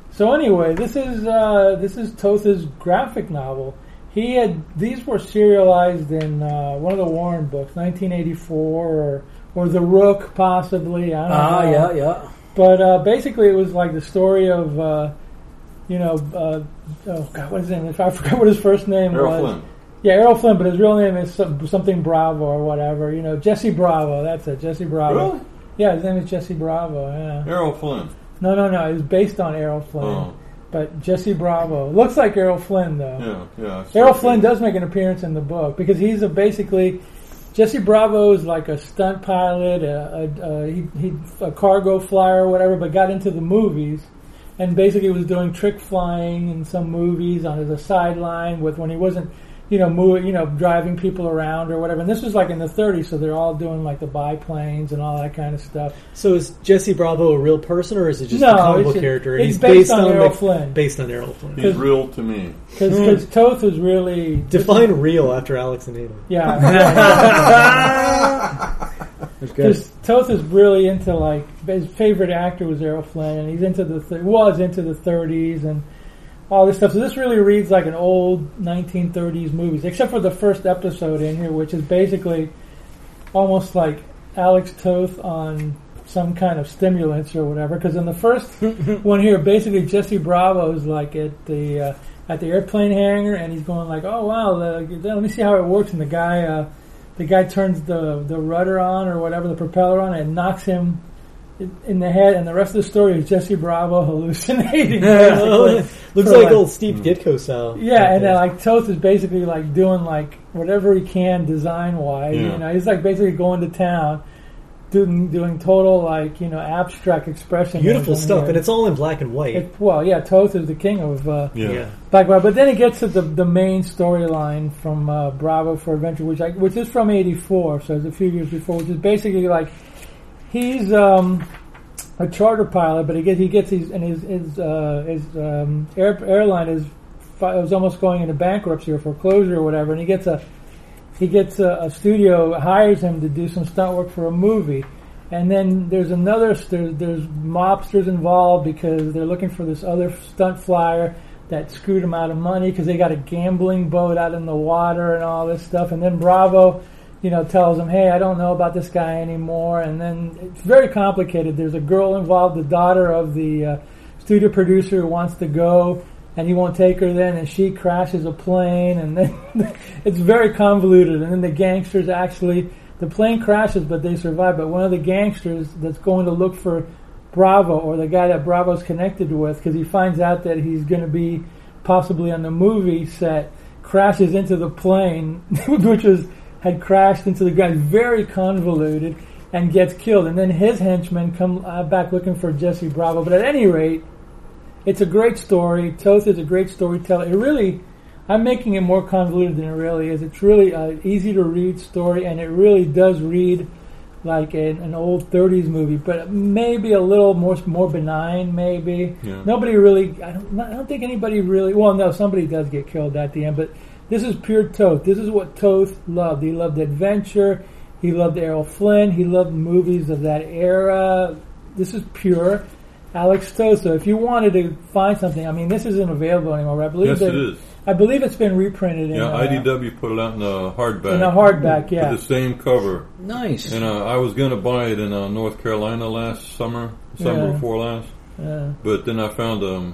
So anyway, this is uh, this is Toth's graphic novel. He had these were serialized in uh, one of the Warren books, nineteen eighty-four, or or The Rook, possibly. I don't Ah, know. yeah, yeah. But uh, basically, it was like the story of, uh, you know, uh, oh God, what is his name? I forgot what his first name Errol was. Flynn. Yeah, Errol Flynn, but his real name is some, something Bravo or whatever. You know, Jesse Bravo. That's it, Jesse Bravo. Really? Yeah, his name is Jesse Bravo. Yeah. Errol Flynn. No, no, no. It was based on Errol Flynn. Oh. But Jesse Bravo. Looks like Errol Flynn, though. Yeah, yeah. Errol Flynn does make an appearance in the book because he's a basically Jesse Bravo is like a stunt pilot, a, a, a, he, he, a cargo flyer or whatever, but got into the movies and basically was doing trick flying in some movies on as a sideline with when he wasn't, you know, move, you know, driving people around or whatever. And this was like in the thirties, so they're all doing like the biplanes and all that kind of stuff. So is Jesse Bravo a real person, or is it just No, a comic it's book just- character? it's He's based on Errol the- Flynn. Based on Errol Flynn. He's real to me. Because Toth was really Define real after Alex and Ada. yeah. That's good. Because Toth is really into like his favorite actor was Errol Flynn, and he's into the th- was into the thirties and all this stuff. So this really reads like an old nineteen thirties movies, except for the first episode in here, which is basically almost like Alex Toth on some kind of stimulants or whatever. Because in the first one here, basically Jesse Bravo is like at the uh, at the airplane hangar, and he's going like, "Oh wow, the, let me see how it works." And the guy, uh, the guy turns the the rudder on or whatever, the propeller on, and knocks him in the head. And the rest of the story is Jesse Bravo hallucinating. basically. Looks For like, like- old Steve Ditko style. Yeah, and then like Toth is basically like doing like whatever he can design wise. Yeah. You know, he's like basically going to town, doing doing total like you know abstract expression. Beautiful stuff, and it's all in black and white. It, well, yeah, Toth is the king of uh, Yeah. yeah. black and white. But then it gets to the the main storyline from uh, Bravo for Adventure, which I, which is from eighty-four, so it's a few years before, which is basically like he's um, a charter pilot, but he gets he gets his and his his, uh, his um, air, airline is fi- was almost going into bankruptcy or foreclosure or whatever, and he gets a he gets a, a studio hires him to do some stunt work for a movie. And then there's another, there's, there's mobsters involved because they're looking for this other stunt flyer that screwed him out of money because they got a gambling boat out in the water and all this stuff. And then Bravo, you know, tells him, hey, I don't know about this guy anymore. And then it's very complicated. There's a girl involved, the daughter of the uh, studio producer who wants to go, and he won't take her then, and she crashes a plane, and then it's very convoluted. And then the gangsters actually, the plane crashes, but they survive. But one of the gangsters that's going to look for Bravo, or the guy that Bravo's connected with, because he finds out that he's going to be possibly on the movie set, crashes into the plane, which was had crashed into the ground. Very convoluted, and gets killed. And then his henchmen come uh, back looking for Jesse Bravo. But at any rate, it's a great story. Toth is a great storyteller. It really, I'm making it more convoluted than it really is. It's really an easy to read story, and it really does read like an, an old thirties movie, but maybe a little more more benign. Maybe Yeah. nobody really. I don't. I don't think anybody really. Well, no, somebody does get killed at the end, but this is pure Toth. This is what Toth loved. He loved adventure. He loved Errol Flynn. He loved movies of that era. This is pure Alex Toth. So if you wanted to find something, I mean, this isn't available anymore. I believe Yes, that, it is. I believe it's been reprinted in, Yeah, uh, I D W put it out in a hardback. in a hardback. Yeah, With the same cover. Nice. And uh, I was going to buy it in uh, North Carolina last summer, summer Yeah. before last. yeah. But then I found um,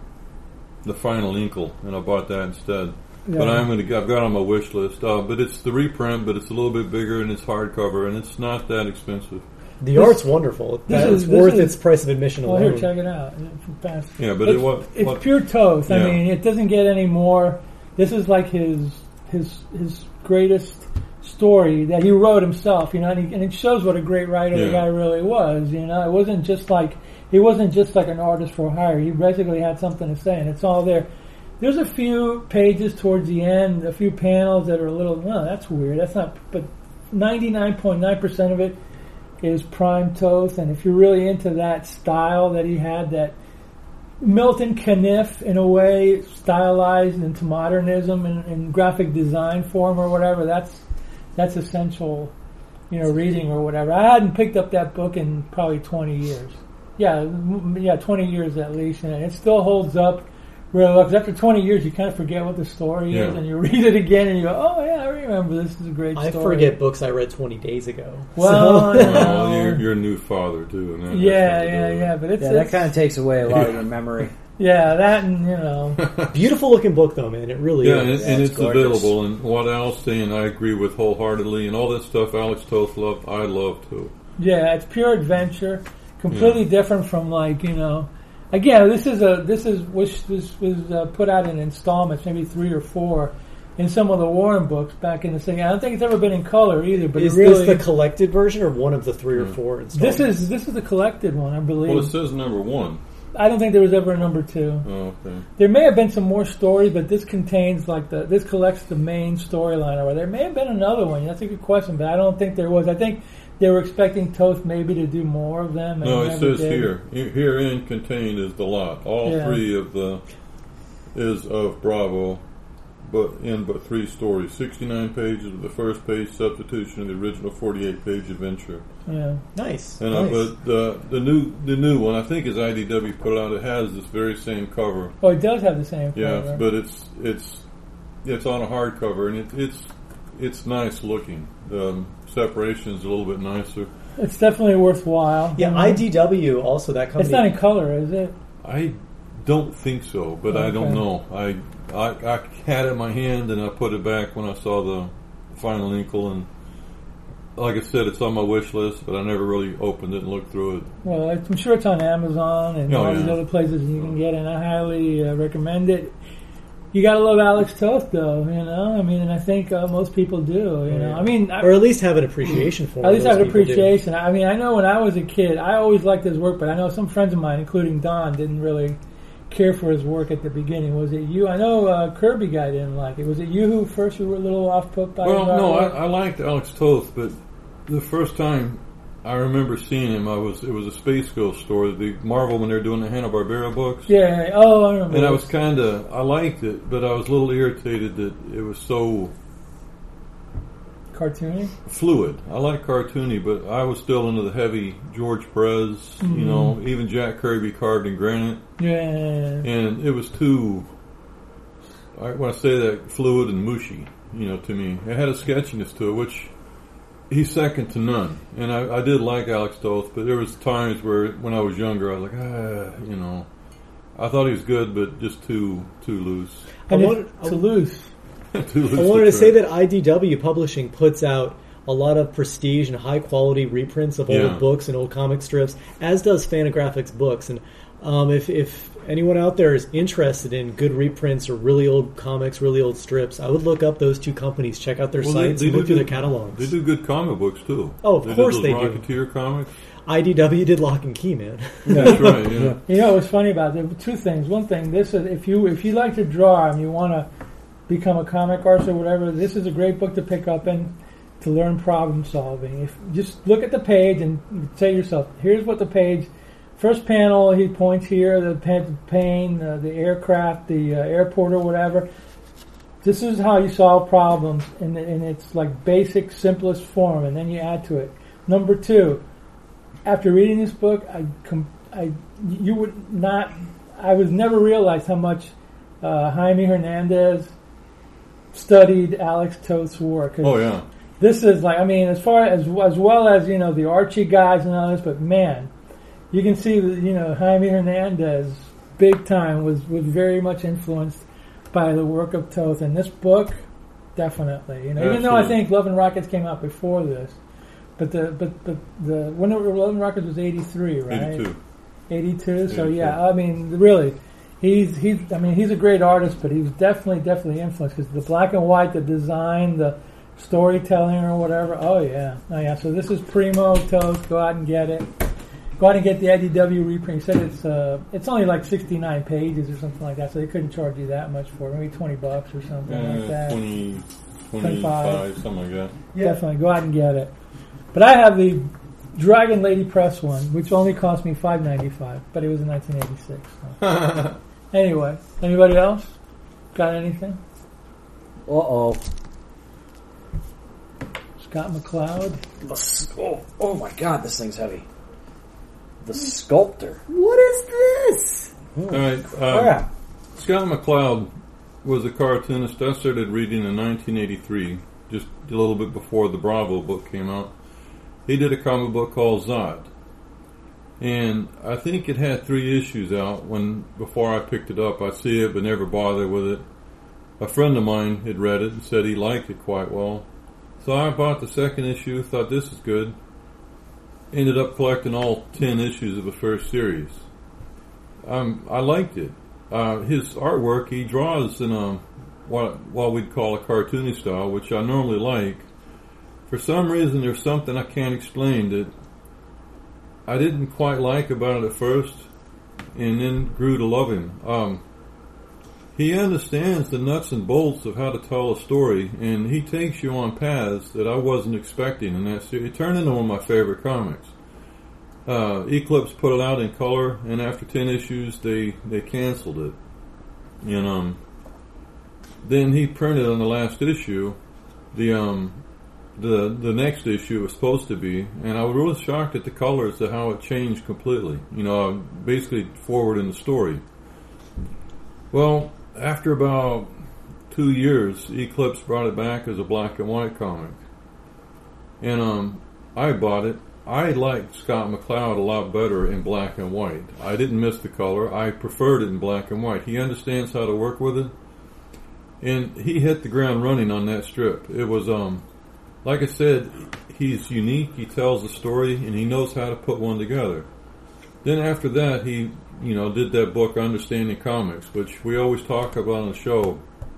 the Final Inkle, and I bought that instead. Yeah. But I'm going to. I've got it on my wish list. Uh, but it's the reprint, but it's a little bit bigger and it's hardcover, and it's not that expensive. The This- art's wonderful. this That is- is this worth is- its price of admission Well, alone. here, check it out. Pass. Yeah, but it's, it what? it's what pure Toth. I Yeah. mean, it doesn't get any more. This is like his his his greatest story that he wrote himself. You know, and, he, and it shows what a great writer the Yeah. guy really was. You know, it wasn't just like he wasn't just like an artist for hire. He basically had something to say, and it's all there. There's a few pages towards the end, a few panels that are a little. No, that's weird. That's not. But ninety-nine point nine percent of it is prime Toth, and if you're really into that style that he had, that Milton Caniff in a way stylized into modernism in, in graphic design form or whatever, that's that's essential, you know, reading or whatever. I hadn't picked up that book in probably twenty years. Yeah, m- yeah, twenty years at least, and it still holds up really well. Because after twenty years, you kind of forget what the story Yeah. is, and you read it again, and you go, "Oh yeah, I remember this is a great I story." forget books I read twenty days ago. Well, So- you know. Well, you're, you're a new father too, and that, yeah, that's yeah, not yeah, but it's, Yeah, that it's kind of takes away a lot of your memory. yeah, that and you know, Beautiful looking book, though, man. It really Yeah, and, is. and it's it's gorgeous. available. And what Al's saying, I agree with wholeheartedly. And all that stuff Alex Toth loved, I love too. yeah, it's pure adventure, completely different from like you know. Again, this is a this is which this was uh, put out in installments, maybe three or four, in some of the Warren books back in the thing. I don't think it's ever been in color either. But Is it really, this the collected version or one of the three or four installments? this is this is the collected one, I believe. Well, it says number one. I don't think there was ever a number two. Oh, okay. There may have been some more stories, but this contains like the this collects the main storyline. Or there may have been another one. That's a good question, but I don't think there was. I think they were expecting Toth maybe to do more of them. And No, it never says did. here. He- Herein contained is the lot. All Yeah. three of the is of Bravo, but in but three stories. Sixty-nine pages of the first page substitution of the original forty-eight page adventure. Yeah, Nice. And uh, nice. but the the new the new one, I think, is I D W put it out. It has this very same cover. oh, it does have the same. Yeah, cover. but it's it's it's on a hardcover, and it, it's it's nice looking. The um, separation is a little bit nicer. It's definitely worthwhile. Yeah, Mhm. I D W also that company. It's not in color, is it? I don't think so, but I don't Okay. know. I, I I had it in my hand and I put it back when I saw the final inkle, and like I said, it's on my wish list, but I never really opened it and looked through it. Well, it's, I'm sure it's on Amazon and Oh, all these yeah. other places you can get it, and I highly uh, recommend it. You gotta love Alex Toth, though, you know? I mean, and I think uh, most people do, you know? I mean, I, or at least have an appreciation for it. at least Those have an people do. appreciation. I mean, I know when I was a kid, I always liked his work, but I know some friends of mine, including Don, didn't really care for his work at the beginning. Was it you? I know uh, Kirby guy didn't like it. Was it you who first you were a little off put by Well, his no, I, artwork? I liked Alex Toth, but the first time I remember seeing him, I was it was a Space Ghost story, the Marvel when they were doing the Hanna-Barbera books. Yeah, oh, I remember. And I this. was kind of, I liked it, but I was a little irritated that it was so cartoony. fluid. I like cartoony, but I was still into the heavy George Perez, Mm-hmm. you know, even Jack Kirby carved in granite. Yeah, And it was too, I, when I say that, fluid and mushy, you know, to me. It had a sketchiness to it, which he's second to none. And I, I did like Alex Toth, but there was times where, when I was younger, I was like, ah, you know, I thought he was good, but just too too loose. and I it's wanted- to loose. too loose I wanted to say try. that I D W Publishing puts out a lot of prestige and high quality reprints of old Yeah. books and old comic strips, as does Fantagraphics Books. And um, if, if anyone out there is interested in good reprints or really old comics, really old strips, I would look up those two companies, check out their Well, they- sites, they and look do through good- their catalogs. They do good comic books, too. Oh, of they course did they those do. Rocketeer comics. I D W did Lock and Key, man. That's right, yeah. You know what's funny about it? Two things. One thing, this is if you if you like to draw and you want to become a comic artist or whatever, this is a great book to pick up and to learn problem solving. If just look at the page and say to yourself, here's what the page. First panel, he points here, the pen- plane, uh, the aircraft, the uh, airport or whatever. This is how you solve problems in, in its like basic, simplest form, and then you add to it. Number two, after reading this book, I, com- I you would not, I was never realized how much uh, Jaime Hernandez studied Alex Toth's work. 'Cause Oh, yeah. This is like, I mean, as far as as well as you know the Archie guys and all this, but man, you can see that you know Jaime Hernandez, big time, was was very much influenced by the work of Toth, and this book, definitely. You know, even though I Absolutely. think Love and Rockets came out before this, but the but but the when it, Love and Rockets was eighty-three, right? eighty-two. eighty-two. So eighty-two. yeah, I mean, really, he's he's. I mean, he's a great artist, but he's definitely definitely influenced because the black and white, the design, the storytelling or whatever. Oh yeah, oh yeah. So this is primo Toth. Go out and get it. Go out and get the I D W reprint. He said it's uh, it's only like sixty-nine pages or something like that, so they couldn't charge you that much for it. Maybe twenty bucks or something like Uh, that. twenty, twenty-five. twenty-five, something like that. Definitely go out and get it. But I have the Dragon Lady Press one, which only cost me five ninety-five, but it was in nineteen eighty-six. So. Anyway, anybody else got anything? Uh oh. Scott McCloud. Oh, oh my God, this thing's heavy. The Sculptor. What is this? All right. Uh, Oh, yeah. Scott McCloud was a cartoonist I started reading in nineteen eighty-three, just a little bit before the Bravo book came out. He did a comic book called Zod. And I think it had three issues out when before I picked it up. I see it but never bother with it. A friend of mine had read it and said he liked it quite well. So I bought the second issue, thought this is good. Ended up collecting all ten issues of the first series. Um, I liked it. Uh, his artwork, he draws in a what, what we'd call a cartoony style, which I normally like. For some reason, there's something I can't explain that I didn't quite like about it at first, and then grew to love him. Um, he understands the nuts and bolts of how to tell a story, and he takes you on paths that I wasn't expecting. And that it turned into one of my favorite comics. Uh, Eclipse put it out in color, and after ten issues, they they canceled it. And um, then he printed on the last issue the um. The the next issue was supposed to be, and I was really shocked at the colors of how it changed completely. You know, basically forward in the story. Well, after about two years, Eclipse brought it back as a black and white comic, and um, I bought it. I liked Scott McCloud a lot better in black and white. I didn't miss the color. I preferred it in black and white. He understands how to work with it, and he hit the ground running on that strip. It was um. Like I said, he's unique, he tells a story, and he knows how to put one together. Then after that, he, you know, did that book, Understanding Comics, which we always talk about on the show.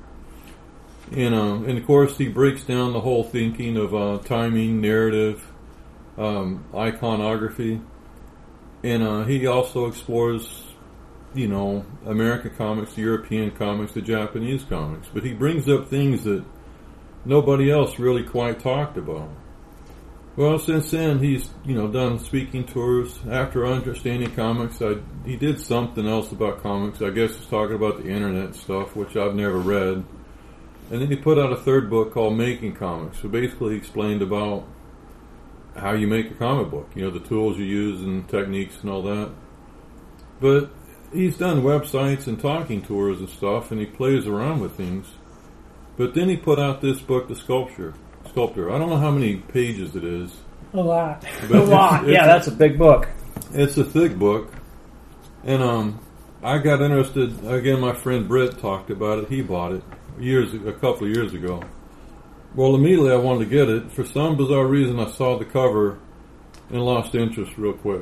And, uh, and of course, he breaks down the whole thinking of uh, timing, narrative, um, iconography. And uh, he also explores, you know, American comics, the European comics, the Japanese comics. But he brings up things that nobody else really quite talked about. Well, since then, he's, you know, done speaking tours. After Understanding Comics, I, he did something else about comics. I guess he's talking about the internet stuff, which I've never read. And then he put out a third book called Making Comics. So basically he explained about how you make a comic book, you know, the tools you use and techniques and all that. But he's done websites and talking tours and stuff, and he plays around with things. But then he put out this book, The Sculpture. Sculptor. I don't know how many pages it is. A lot. A lot. It's, yeah, that's a big book. It's a thick book. And um, I got interested. Again, my friend Britt talked about it. He bought it years, a couple of years ago. Well, immediately I wanted to get it. For some bizarre reason, I saw the cover and lost interest real quick.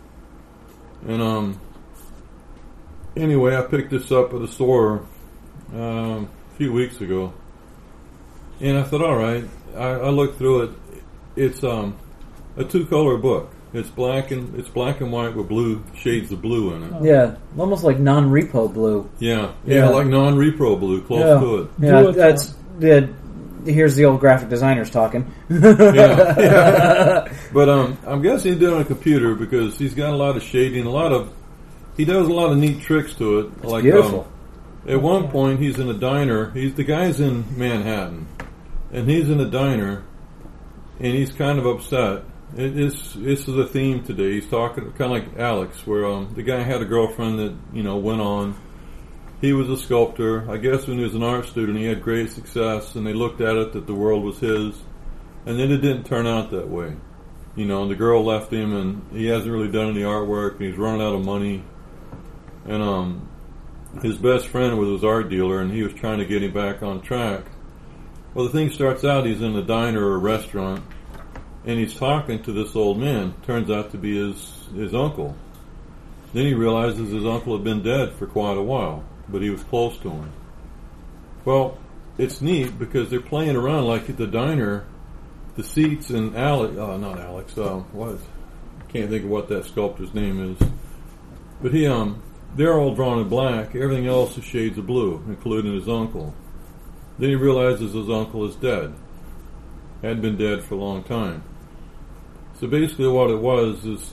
And um, anyway, I picked this up at a store um, a few weeks ago. And I thought, all right. I, I looked through it. It's um, a two-color book. It's black and it's black and white with blue shades of blue in it. Yeah, almost like non-repo blue. Yeah, yeah, Yeah. like non-repro blue, close Yeah. to it. Yeah, that's the. Here's the old graphic designers talking. yeah, yeah. But um, I'm guessing he's doing it on a computer because he's got a lot of shading, a lot of. He does a lot of neat tricks to it. It's like beautiful. Um, at one point, he's in a diner. He's the guy's in Manhattan, and he's in a diner, and he's kind of upset. It is. This is a theme today. He's talking kind of like Alex, where um, the guy had a girlfriend that you know went on. He was a sculptor. I guess when he was an art student, he had great success, and they looked at it that the world was his. And then it didn't turn out that way. You know, the girl left him, and he hasn't really done any artwork, and he's running out of money. And um, his best friend was his art dealer, and he was trying to get him back on track. Well, the thing starts out, he's in a diner or a restaurant, and he's talking to this old man. Turns out to be his, his uncle. Then he realizes his uncle had been dead for quite a while, but he was close to him. Well, it's neat because they're playing around like at the diner. The seats and Alex, uh, not Alex, uh, what? I can't think of what that sculptor's name is. But he, um, they're all drawn in black. Everything else is shades of blue, including his uncle. Then he realizes his uncle is dead. Had been dead for a long time. So basically what it was is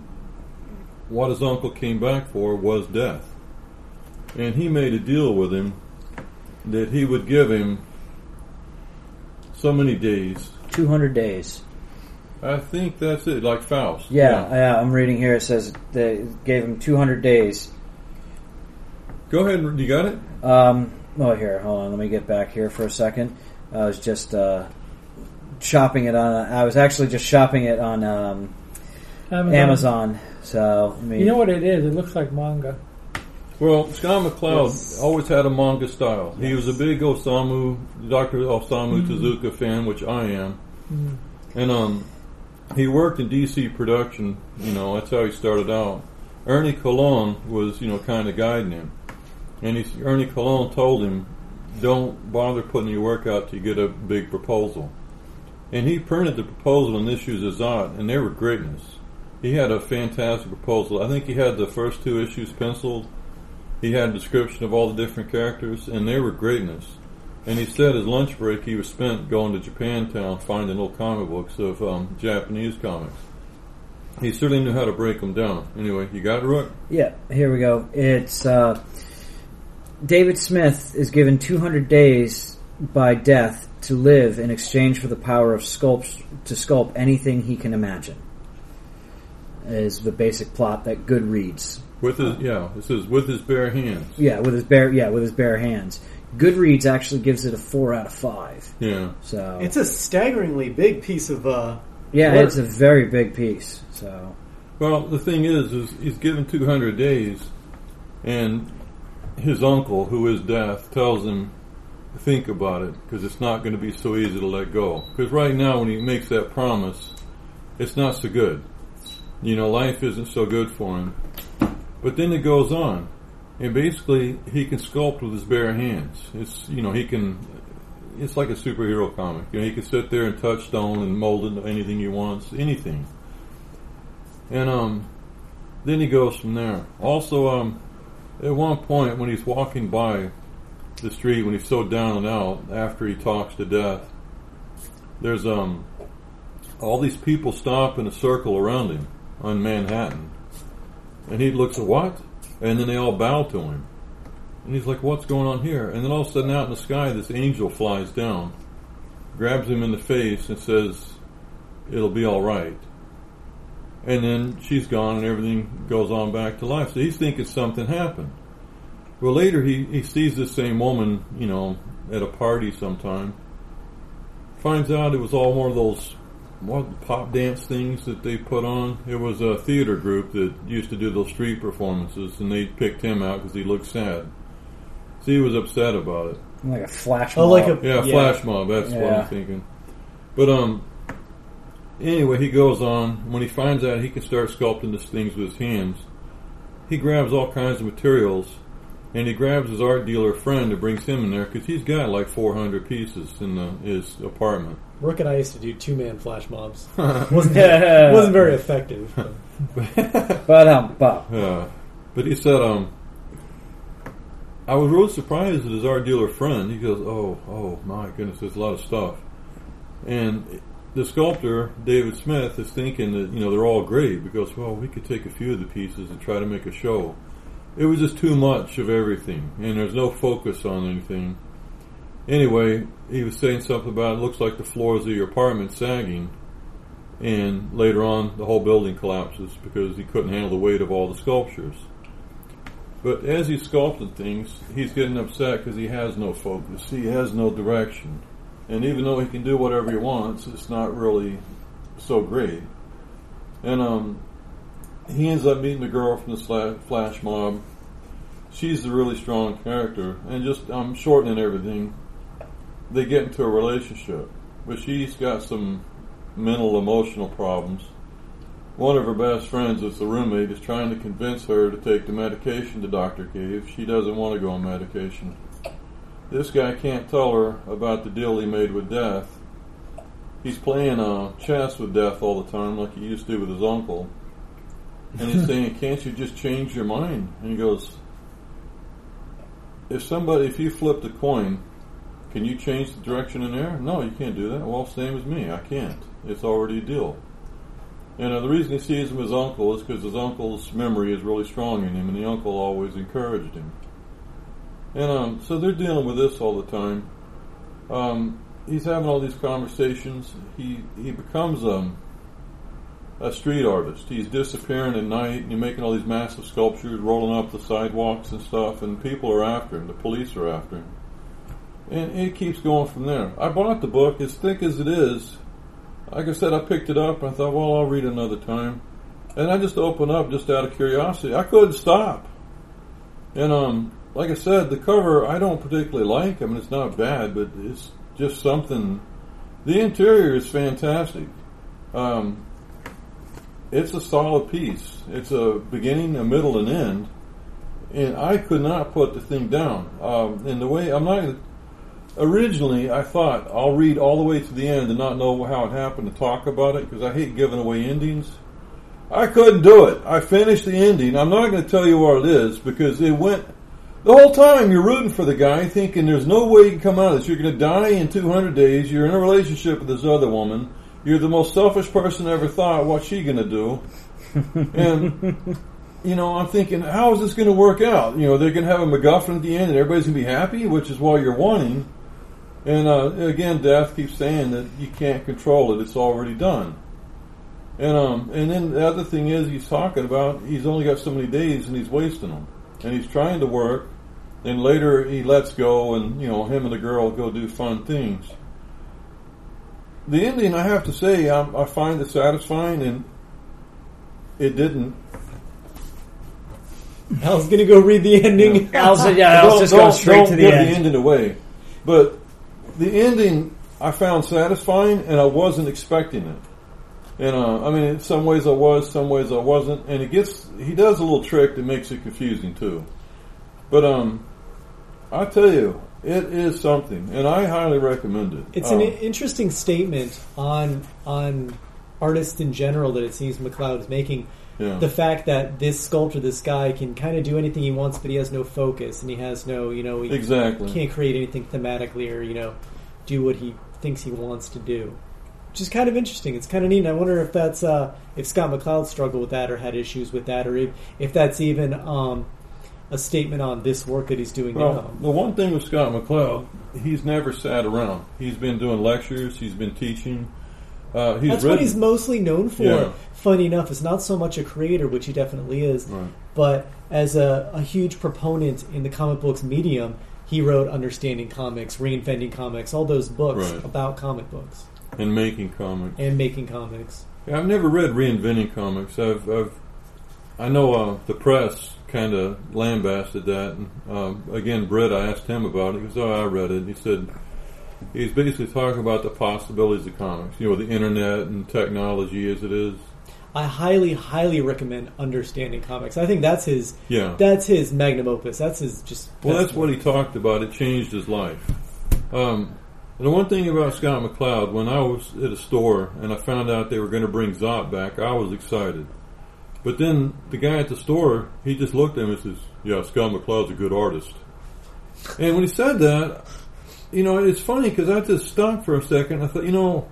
what his uncle came back for was death. And he made a deal with him that he would give him so many days. two hundred days. I think that's it, like Faust. Yeah, yeah. I'm reading here. It says they gave him two hundred days. Go ahead. You got it? Um, oh, here. Hold on. Let me get back here for a second. I was just uh, shopping it on. I was actually just shopping it on um, Amazon. Amazon. So, I mean, You know what it is? It looks like manga. Well, Scott McCloud Yes. always had a manga style. He was a big Osamu, Doctor Osamu Mm-hmm. Tezuka fan, which I am. Mm. And um, he worked in D C production. You know, that's how he started out. Ernie Colon was, you know, kind of guiding him. And he, Ernie Colon told him, don't bother putting your work out till you get a big proposal. And he printed the proposal in Issues Azad, and they were greatness. He had a fantastic proposal. I think he had the first two issues penciled. He had a description of all the different characters, and they were greatness. And he said his lunch break he was spent going to Japantown finding old comic books of um, Japanese comics. He certainly knew how to break them down. Anyway, you got it, Rook? yeah, here we go. It's uh, David Smith is given two hundred days by death to live in exchange for the power of sculpt to sculpt anything he can imagine. Is the basic plot that Good reads. With his yeah, this is with his bare hands. Yeah, with his bare yeah with his bare hands. Goodreads actually gives it a four out of five. Yeah. So It's a staggeringly big piece of uh, yeah, work. it's a very big piece. So Well, the thing is, is he's given two hundred days, and his uncle, who is death, tells him to think about it because it's not going to be so easy to let go. Because right now, when he makes that promise, it's not so good. You know, life isn't so good for him. But then it goes on, and basically he can sculpt with his bare hands. It's you know he can. It's like a superhero comic. You know, he can sit there and touch stone and mold into anything he wants, anything. And um, then he goes from there. Also, um, at one point when he's walking by the street, when he's so down and out after he talks to death, there's um, all these people stop in a circle around him on Manhattan, and he looks at what, and then they all bow to him, and he's like, "What's going on here?" And then all of a sudden, out in the sky, this angel flies down, grabs him in the face, and says, "It'll be all right." And then she's gone, and everything goes on back to life. So he's thinking something happened. Well, later he, he sees this same woman, you know, at a party sometime. Finds out it was all one of those what pop dance things that they put on. It was a theater group that used to do those street performances, and they picked him out because he looked sad. So he was upset about it. like a flash Oh, mob. like a- Yeah, Yeah. flash mob. That's what Yeah. I'm thinking. But um, anyway, he goes on. When he finds out he can start sculpting these things with his hands, he grabs all kinds of materials, and he grabs his art dealer friend and brings him in there because he's got like four hundred pieces in the, his apartment. Rook and I used to do two man flash mobs. wasn't wasn't very effective. But. But um, but Yeah, but he said, um, I was really surprised at his art dealer friend. He goes, "Oh, oh my goodness, there's a lot of stuff." And the sculptor, David Smith, is thinking that, you know, they're all great because, well, we could take a few of the pieces and try to make a show. It was just too much of everything, and there's no focus on anything. Anyway, he was saying something about it looks like the floors of your apartment sagging, and later on the whole building collapses because he couldn't handle the weight of all the sculptures. But as he's sculpting things, he's getting upset because he has no focus. He has no direction. And even though he can do whatever he wants, it's not really so great. And um, he ends up meeting the girl from the sla- flash mob. She's a really strong character. And just, I'm shortening everything. They get into a relationship. But she's got some mental, emotional problems. One of her best friends, that's the roommate, is trying to convince her to take the medication the doctor gave. She doesn't want to go on medication. This guy can't tell her about the deal he made with death. He's playing uh, chess with death all the time like he used to with his uncle. And he's saying, "Can't you just change your mind?" And he goes, if somebody, if you flipped a coin, can you change the direction in there? No, you can't do that. Well, same as me. I can't. It's already a deal. And uh, the reason he sees him as uncle is because his uncle's memory is really strong in him, and the uncle always encouraged him. And um, so they're dealing with this all the time. Um, he's having all these conversations. He he becomes um, a street artist. He's disappearing at night, and he's making all these massive sculptures, rolling up the sidewalks and stuff, and people are after him. The police are after him. And it keeps going from there. I bought the book, as thick as it is. Like I said, I picked it up, and I thought, well, I'll read it another time. And I just opened up just out of curiosity. I couldn't stop. And, um, like I said, the cover I don't particularly like. I mean, it's not bad, but it's just something. The interior is fantastic. Um, it's a solid piece. It's a beginning, a middle, and end. And I could not put the thing down. Um, and the way, I'm not, originally I thought I'll read all the way to the end and not know how it happened to talk about it, because I hate giving away endings. I couldn't do it. I finished the ending. I'm not going to tell you what it is, because it went, the whole time you're rooting for the guy, thinking there's no way you can come out of this. You're going to die in two hundred days. You're in a relationship with this other woman. You're the most selfish person I ever thought. What's she going to do? And, you know, I'm thinking, how is this going to work out? You know, they're going to have a MacGuffin at the end and everybody's going to be happy, which is what you're wanting. And, uh, again, Death keeps saying that you can't control it. It's already done. And um, and then the other thing is, he's talking about he's only got so many days and he's wasting them, and he's trying to work, and later he lets go, and you know him and the girl go do fun things. The ending, I have to say, I, I find it satisfying, and it didn't. I was going to go read the ending. Yeah. I was, yeah, I was just going straight don't to the give end. the ending away, but the ending I found satisfying, and I wasn't expecting it. And, uh, I mean, in some ways I was, some ways I wasn't. And it gets, he does a little trick that makes it confusing, too. But, um, I tell you, it is something. And I highly recommend it. It's um, an interesting statement on on artists in general that it seems McCloud is making. Yeah. The fact that this sculptor, this guy, can kind of do anything he wants, but he has no focus. And he has no, you know, he exactly. can't create anything thematically or, you know, do what he thinks he wants to do. Which is kind of interesting. It's kind of neat. And I wonder if that's uh, if Scott McCloud struggled with that or had issues with that, or if, if that's even um, a statement on this work that he's doing well, now. The one thing with Scott McCloud, he's never sat around. He's been doing lectures. He's been teaching. Uh, he's that's written, what he's mostly known for. Yeah. Funny enough, it's not so much a creator, which he definitely is, right. but as a, a huge proponent in the comic books medium, he wrote Understanding Comics, Reinventing Comics, all those books right. about comic books. And making comics. And making comics. Yeah, I've never read Reinventing Comics. I've, I've I know uh, the press kind of lambasted that. And, um, again, Britt, I asked him about it. He goes, oh, I read it. And he said, he's basically talking about the possibilities of comics. You know, the internet and technology as it is. I highly, highly recommend Understanding Comics. I think that's his. Yeah. That's his magnum opus. That's his just. Well, that's what he talked about. It changed his life. Um, and the one thing about Scott McCloud, when I was at a store and I found out they were going to bring Zot back, I was excited. But then the guy at the store, he just looked at him and says, "Yeah, Scott McCloud's a good artist." And when he said that, you know, it's funny because I just stopped for a second. I thought, you know.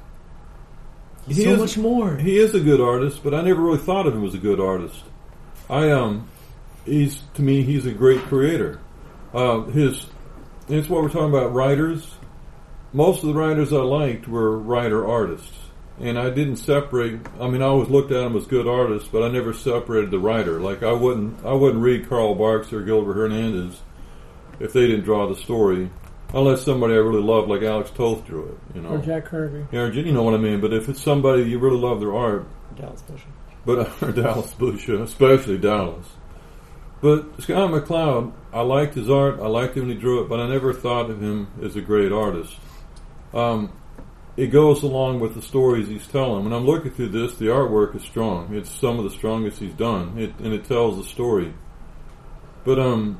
He so is, much more. He is a good artist, but I never really thought of him as a good artist. I um, he's to me he's a great creator. Uh, his, it's what we're talking about. Writers, most of the writers I liked were writer artists, and I didn't separate. I mean, I always looked at them as good artists, but I never separated the writer. Like I wouldn't, I wouldn't read Carl Barks or Gilbert Hernandez if they didn't draw the story. Unless somebody I really love, like Alex Toth, drew it, you know, or Jack Kirby, yeah, you know what I mean. But if it's somebody you really love their art, Dallas Busher, but or Dallas Busher, especially Dallas. But Scott McCloud, I liked his art. I liked him when he drew it, but I never thought of him as a great artist. Um, it goes along with the stories he's telling. When I'm looking through this, the artwork is strong. It's some of the strongest he's done, it, and it tells the story. But um.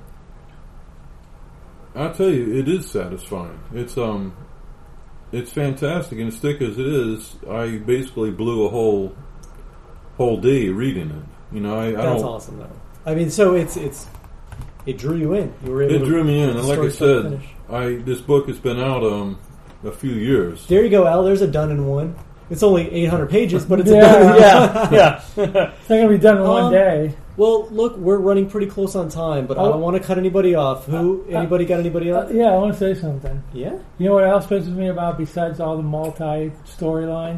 I'll tell you, it is satisfying. It's um, it's fantastic, and as thick as it is, I basically blew a whole whole day reading it. You know, I, I that's don't, awesome though. I mean, so it's it's it drew you in. You were able it to drew me in, and like I said, finish. I this book has been out um a few years. There you go, Al. There's a done in one. It's only eight hundred pages, but it's yeah, a done in one. yeah, yeah. It's not gonna be done in um, one day. Well, look, we're running pretty close on time, but oh, I don't want to cut anybody off. Who? Uh, anybody got anybody else? Uh, yeah, I want to say something. Yeah? You know what else pisses me about besides all the multi-storylines?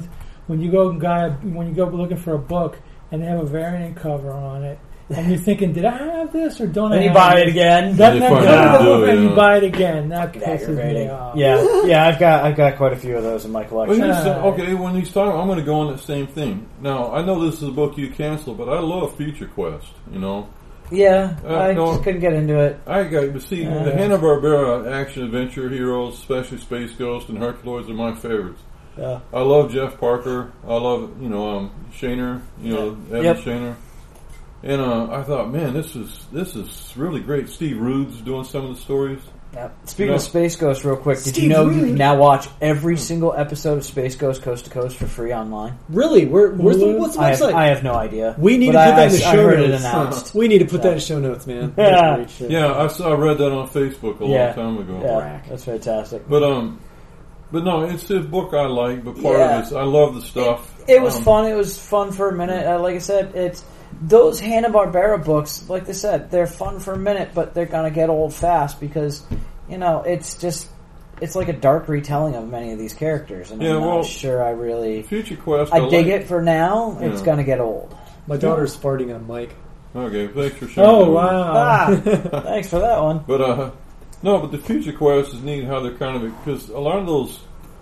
when you go guy when you go looking for a book and they have a variant cover on it, and you're thinking, did I have this or don't and I? you have buy it it again. That, You that find cover out the you book do, and yeah. you buy it again. That pisses me Aggravating. off. Yeah, yeah. I've got I've got quite a few of those in my Well, collection. here's Uh, some- okay, when he's talking, I'm going to go on that same thing. Now, I know this is a book you canceled, but I love Future Quest, you know. Yeah, Uh, I no. just couldn't get into it. I got to see Uh. the Hanna-Barbera action adventure heroes, especially Space Ghost and Herculoids, are my favorites. Yeah. I love Jeff Parker. I love, you know, um, Shaner, you know, Evan Yep. Shaner. And uh, I thought, man, this is this is really great. Steve Rude's doing some of the stories. Yeah. Speaking No. of Space Ghost, real quick, did Steve you know you Rude. can now watch every single episode of Space Ghost Coast to Coast for free online? Really? Where, where's the, what's the I have, website? I have no idea. we need But to put I- that in the I- I show heard it notes. announced. We need to put So. that in show notes, man. Yeah. That's great shit. Yeah, I saw. I read that on Facebook a long Yeah. time ago. Yeah, that's fantastic. But um, but no, it's a book I like. But part Yeah. of it is I love the stuff. It was Um, fun. It was fun for a minute. Uh, like I said, it's those Hanna-Barbera books. Like they said, they're fun for a minute, but they're gonna get old fast because you know it's just it's like a dark retelling of many of these characters, and Yeah, I'm not well, sure I really. Future Quest. I dig like. it for now. It's Yeah. gonna get old. My daughter's farting on Mike. Okay, thanks for sharing. Oh that. wow! Ah, thanks for that one. But uh, no, but the Future Quest is neat how they're kind of because a lot of those,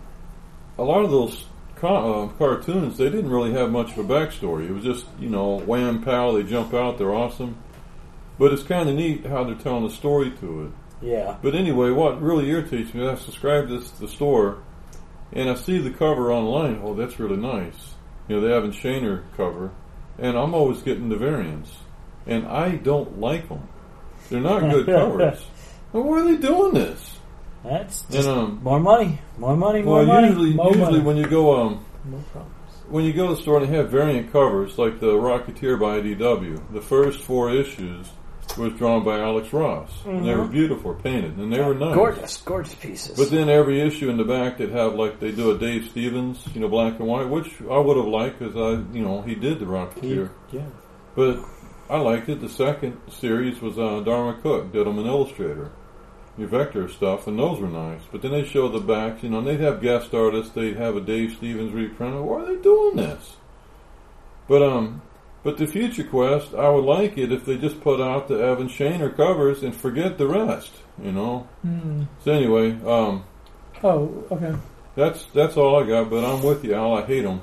a lot of those co- uh, cartoons they didn't really have much of a backstory. It was just you know wham pow they jump out they're awesome, but it's kind of neat how they're telling a story to it. Yeah. But anyway, what really irritates me, I subscribe to this, the store, and I see the cover online. Oh, that's really nice. You know, the Evan Shaner cover, and I'm always getting the variants, and I don't like them. They're not good covers. Well, why are they doing this? That's And just um, more money, more money, more well, money. usually, More usually money. when you go um, No problems. when you go to the store and they have variant covers, like the Rocketeer by I D W, the first four issues was drawn by Alex Ross, and they were beautiful, painted, and they were nice. Gorgeous, gorgeous pieces. But then every issue in the back they'd have like they do a Dave Stevens, you know, black and white, which I would have liked because I, you know, he did the Rocketeer. Yeah. But I liked it. The second series was uh, Dharma Cook did them an illustrator, your vector stuff, and those were nice. But then they show the backs, you know, and they'd have guest artists. They'd have a Dave Stevens reprint. Why are they doing this? But um. But the Future Quest, I would like it if they just put out the Evan Shaner covers and forget the rest, you know. Hmm. So anyway, um, Oh, okay. that's that's all I got. But I'm with you, Al. I hate them.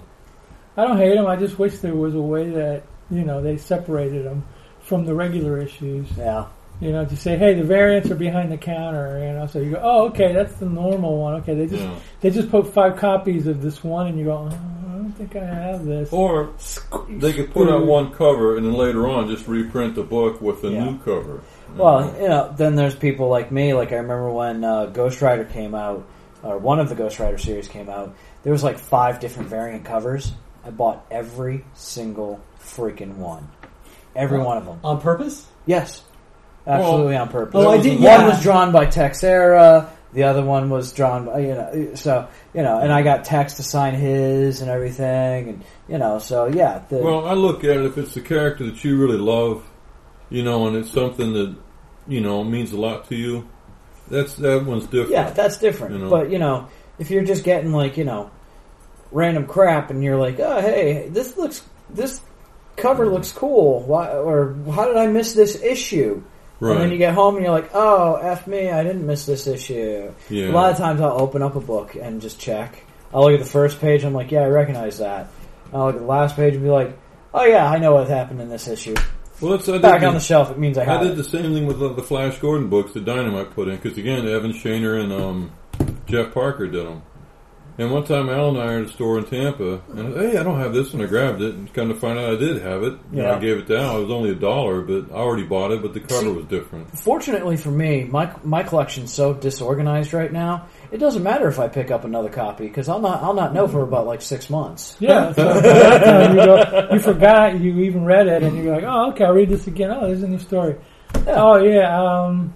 I don't hate them. I just wish there was a way that you know they separated them from the regular issues. yeah. You know, to say, hey, the variants are behind the counter. You know, so you go, oh, okay, that's the normal one. Okay, they just Yeah. they just put five copies of this one, and you go, oh, I don't think I have this. Or they could put out one cover and then later on just reprint the book with a Yeah. new cover. Well, you know, then there's people like me. Like I remember when uh, Ghost Rider came out, or one of the Ghost Rider series came out. There was like five different variant covers. I bought every single freaking one, every one of them. On purpose? Yes, absolutely on purpose. Oh, I One did- yeah. was drawn by Texera. The other one was drawn by, you know, so, you know, and I got Tex to sign his and everything, and, you know, so, yeah. The, Well, I look at it if it's a character that you really love, you know, and it's something that, you know, means a lot to you, that's that one's different. yeah, that's different. You know. But, you know, if you're just getting, like, you know, random crap and you're like, oh, hey, this looks, this cover looks cool, why, or how did I miss this issue? Right. And then you get home and you're like, oh, F me, I didn't miss this issue. Yeah. A lot of times I'll open up a book and just check. I'll look at the first page, I'm like, yeah, I recognize that. I'll look at the last page and be like, oh yeah, I know what happened in this issue. Well, it's, I Back did on the shelf, it means I I have did it. the same thing with the, the Flash Gordon books that Dynamite put in, because again, Evan Shaner and um, Jeff Parker did them. And one time, Al and I are at a store in Tampa, and hey, I don't have this, and I grabbed it, and come to find out I did have it. You know, Yeah. I gave it to Al. It was only a dollar, but I already bought it, but the cover See- was different. Fortunately for me, my my collection's so disorganized right now. It doesn't matter if I pick up another copy because I'll not I'll not know for about like six months. Yeah, so that time you, go, you forgot you even read it, and you're like, oh, okay, I'll read this again. Oh, there's a new story. Yeah. Oh, yeah, um,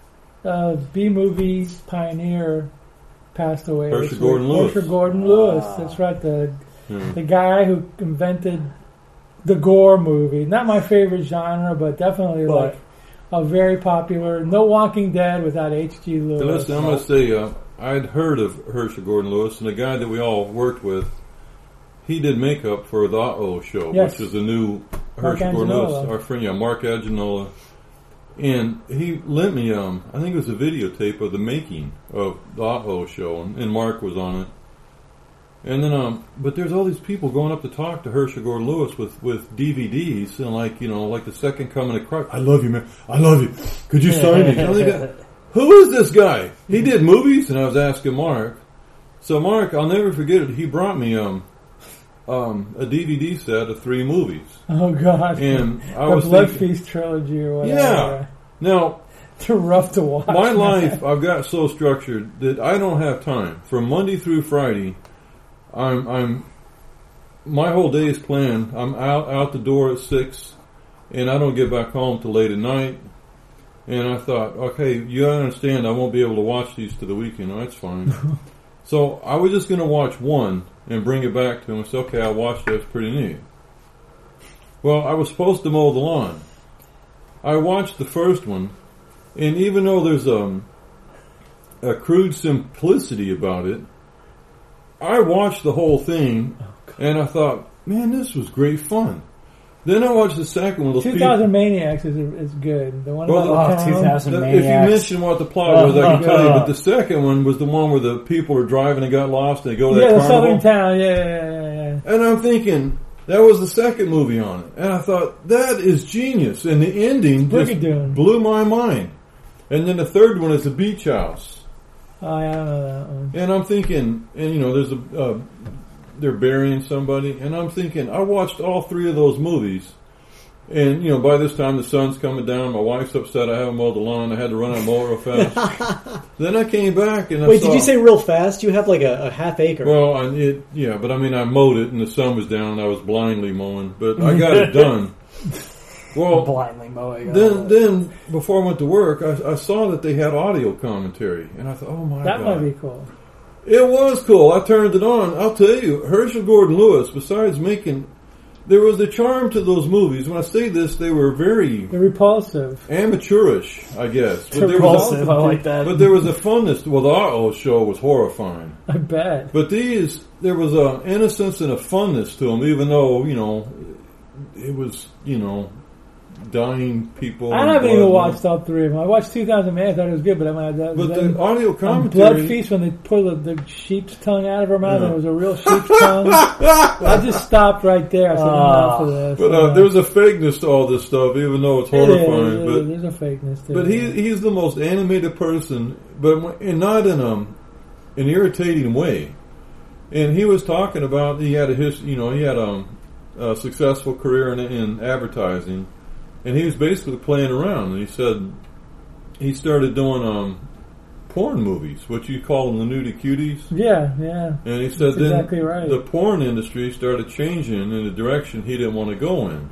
uh, B-movie pioneer passed away. Herschel this Gordon week. Lewis. Herschel Gordon Lewis, Wow. that's right, the, Yeah. the guy who invented the gore movie. Not my favorite genre, but definitely But- like a very popular, no Walking Dead without H G Lewis. Now, listen, I'm going to say, uh, I'd heard of Herschel Gordon Lewis, and the guy that we all worked with, he did makeup for the Uh-Oh Show, Yes. which is a new Mark Herschel Gordon Lewis, Aginola. our friend, yeah, Mark Aginola. And he lent me, um, I think it was a videotape of the making of the Uh-Oh Show, and, and Mark was on it. And then, um, but there's all these people going up to talk to Herschel Gordon Lewis with, with D V Ds, and like, you know, like the second coming of Christ. I love you, man. I love you. Could you sign me? I'm thinking, who is this guy? He did movies, and I was asking Mark. So Mark, I'll never forget it. He brought me um, um, a D V D set of three movies. Oh God! And I the was Blood thinking, Feast trilogy or whatever. yeah. Now, Too rough to watch. my man. life, I've got so structured that I don't have time. From Monday through Friday, I'm, I'm, my whole day is planned. I'm out, out the door at six, and I don't get back home till late at night. And I thought, okay, you understand I won't be able to watch these to the weekend. Oh, that's fine. So I was just going to watch one and bring it back to him and say, okay, I watched it. It's pretty neat. Well, I was supposed to mow the lawn. I watched the first one, and even though there's um, a crude simplicity about it, I watched the whole thing, and I thought, man, this was great fun. Then I watched the second one. two thousand Maniacs is is good. The one Well, about Oh, the town. two thousand The- if Maniacs. you mention what the plot Oh, was, I can my tell you. God. But the second one was the one where the people are driving and got lost, and they go to Yeah, that the carnival. southern town. Yeah, yeah, yeah, yeah. And I'm thinking, that was the second movie on it. And I thought, that is genius. And the ending just Brigadoon. blew my mind. And then the third one is The Beach House. Oh, yeah, I don't know that one. And I'm thinking, and you know, there's a, uh, they're burying somebody. And I'm thinking, I watched all three of those movies. And, you know, by this time the sun's coming down. My wife's upset. I haven't mowed the lawn. I had to run out and mow it real fast. Then I came back and I Wait, saw, did you say real fast? You have like a, a half acre. well, I, it, yeah, but I mean, I mowed it and the sun was down and I was blindly mowing. But I got it done. Well, blindly mowing. then, then before I went to work, I, I saw that they had audio commentary. And I thought, oh my That God. might be cool. It was cool. I turned it on. I'll tell you, Herschel Gordon Lewis, besides making... There was a charm to those movies. When I say this, they were very They're repulsive. amateurish, I guess. But there was Repulsive, I also, like that. but there was a funness. Well, the Uh-Oh Show was horrifying. I bet. But these, there was a innocence and a funness to them, even though, you know, it was, you know, dying people. I and haven't blood even and- watched all three of them. I watched two thousand Man. I thought it was good, but I mean, that, But that, the audio on commentary... Blood Feast, when they pulled the, the sheep's tongue out of her mouth, Yeah. and it was a real sheep's tongue. I just stopped right there. I said, enough of this. But uh, there's a fakeness to all this stuff, even though it's It is, horrifying. it but is. There's a fakeness to But it. he he's the most animated person, but when- and not in um an irritating way. And he was talking about he had a his you know he had um, a successful career in, in advertising, and he was basically playing around. And he said he started doing um porn movies, what you call them, the nudie cuties. Yeah, yeah. And he said That's then exactly right. the porn industry started changing in the direction he didn't want to go in.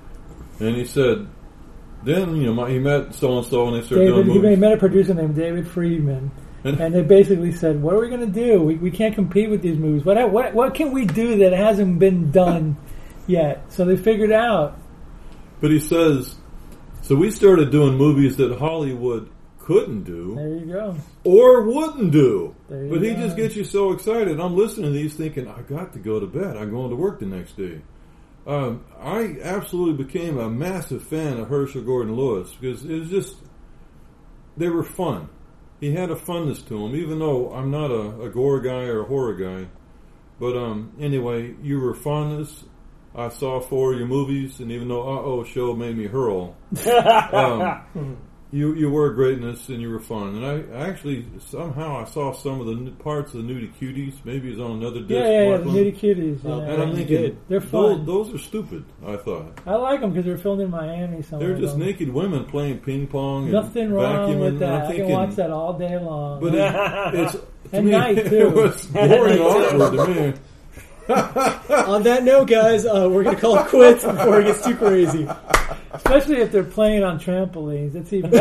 And he said, then, you know, my, he met so-and-so and they started David, doing he movies. met a producer named David Friedman, And- and they basically said, "What are we going to do? We, we can't compete with these movies. What what what can we do that hasn't been done yet?" So they figured out. But he says, so we started doing movies that Hollywood couldn't do There you go. or wouldn't do. There you But he go. just gets you so excited. I'm listening to these thinking, I got to go to bed. I'm going to work the next day. Um, I absolutely became a massive fan of Herschel Gordon Lewis because it was just, they were fun. He had a funness to him, even though I'm not a, a gore guy or a horror guy. But um, anyway, you were fondness. I saw four of your movies, and even though Uh-Oh Show made me hurl, um, you you were greatness and you were fun. And I, I actually, somehow I saw some of the n- parts of the Nudie Cuties. Maybe it's on another disc. Yeah, yeah, yeah. The Mark. Nudie Cuties. Oh, Yeah. And I'm thinking, Good. They're those, fun. those are stupid, I thought. I like them because they're filmed in Miami. Some They're of just them. naked women playing ping pong and Nothing wrong vacuuming. with and that. I'm I thinking, can watch that all day long. But it, it's, to At me, night, it too. was boring and awkward to me. On that note, guys, uh, we're going to call it quits before it gets too crazy. Especially if they're playing on trampolines. That's even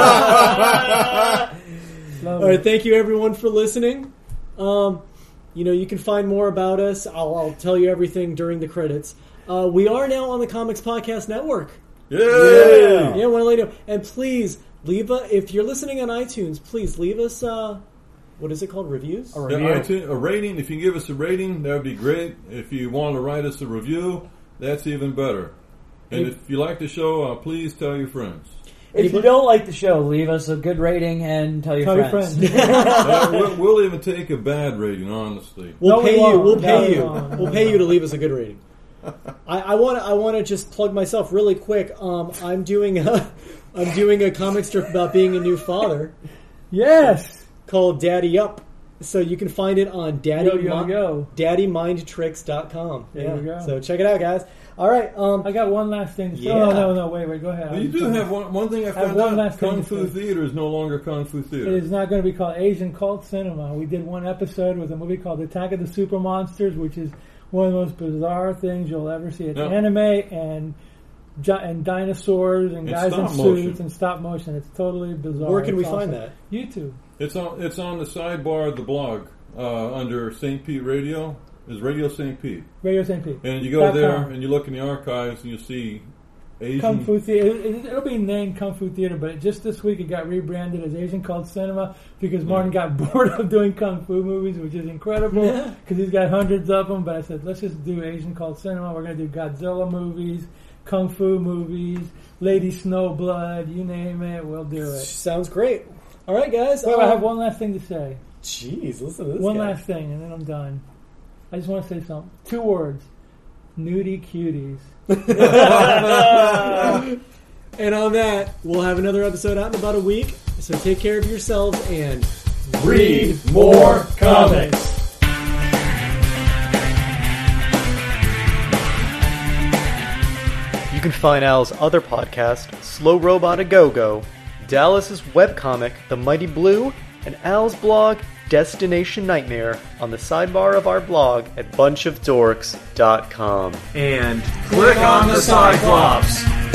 All right, thank you everyone for listening. Um, you know, you can find more about us. I'll, I'll tell you everything during the credits. Uh, we are now on the Comics Podcast Network. Yay! Yeah, want to let you know. And please leave a. If you're listening on iTunes, please leave us uh, what is it called? Reviews? A Yeah, review. iTunes, a rating. If you can give us a rating, that would be great. If you want to write us a review, that's even better. And if you like the show, uh, please tell your friends. If you don't like the show, leave us a good rating and tell your Tell friends. your friends. uh, we'll, we'll even take a bad rating, honestly. We'll No, we pay you. won't. We'll No, pay we you. won't. We'll pay you to leave us a good rating. I, I want. I want to just plug myself really quick. Um, I'm doing. A, I'm doing a comic strip about being a new father Yes. called Daddy Up. So you can find it on Daddy Yo, yo, yo. daddy mind tricks dot com. There yeah. you go. So check it out, guys. All right. Um, I got one last thing to say. Yeah. Oh, no, no, no, wait, wait, go ahead. Well, you do have one, one thing I have found one out. last thing Kung to Fu say. Theater is no longer Kung Fu It Theater. is not going to be called Asian Cult Cinema. We did one episode with a movie called Attack of the Super Monsters, which is one of the most bizarre things you'll ever see. It's Yeah. anime and gi- and dinosaurs and And guys in stop suits motion. and stop motion. It's totally bizarre. where can It's we find awesome. that? YouTube. It's on. It's on the sidebar of the blog uh, under Saint Pete Radio. Is Radio Saint Pete, Radio Saint Pete. and you go Dot there com. and you look in the archives and you see Asian. Kung Fu Theater. It, it, it'll be named Kung Fu Theater, but just this week it got rebranded as Asian Cult Cinema because Martin got bored of doing Kung Fu movies, which is incredible because he's got hundreds of them. But I said, let's just do Asian Cult Cinema. We're going to do Godzilla movies, Kung Fu movies, Lady Snowblood, you name it, we'll do it. Sounds great. All right, guys. Wait, um, I have one last thing to say. Jeez, listen to this. One guy. last thing, and then I'm done. I just want to say something. Two words. Nudie cuties. And on that, we'll have another episode out in about a week. So take care of yourselves and Read more comics. You can find Al's other podcast, Slow Robot A Go-Go, Dallas's webcomic, The Mighty Blue, and Al's blog, Destination Nightmare, on the sidebar of our blog at bunch of dorks dot com. And click on the Cyclops.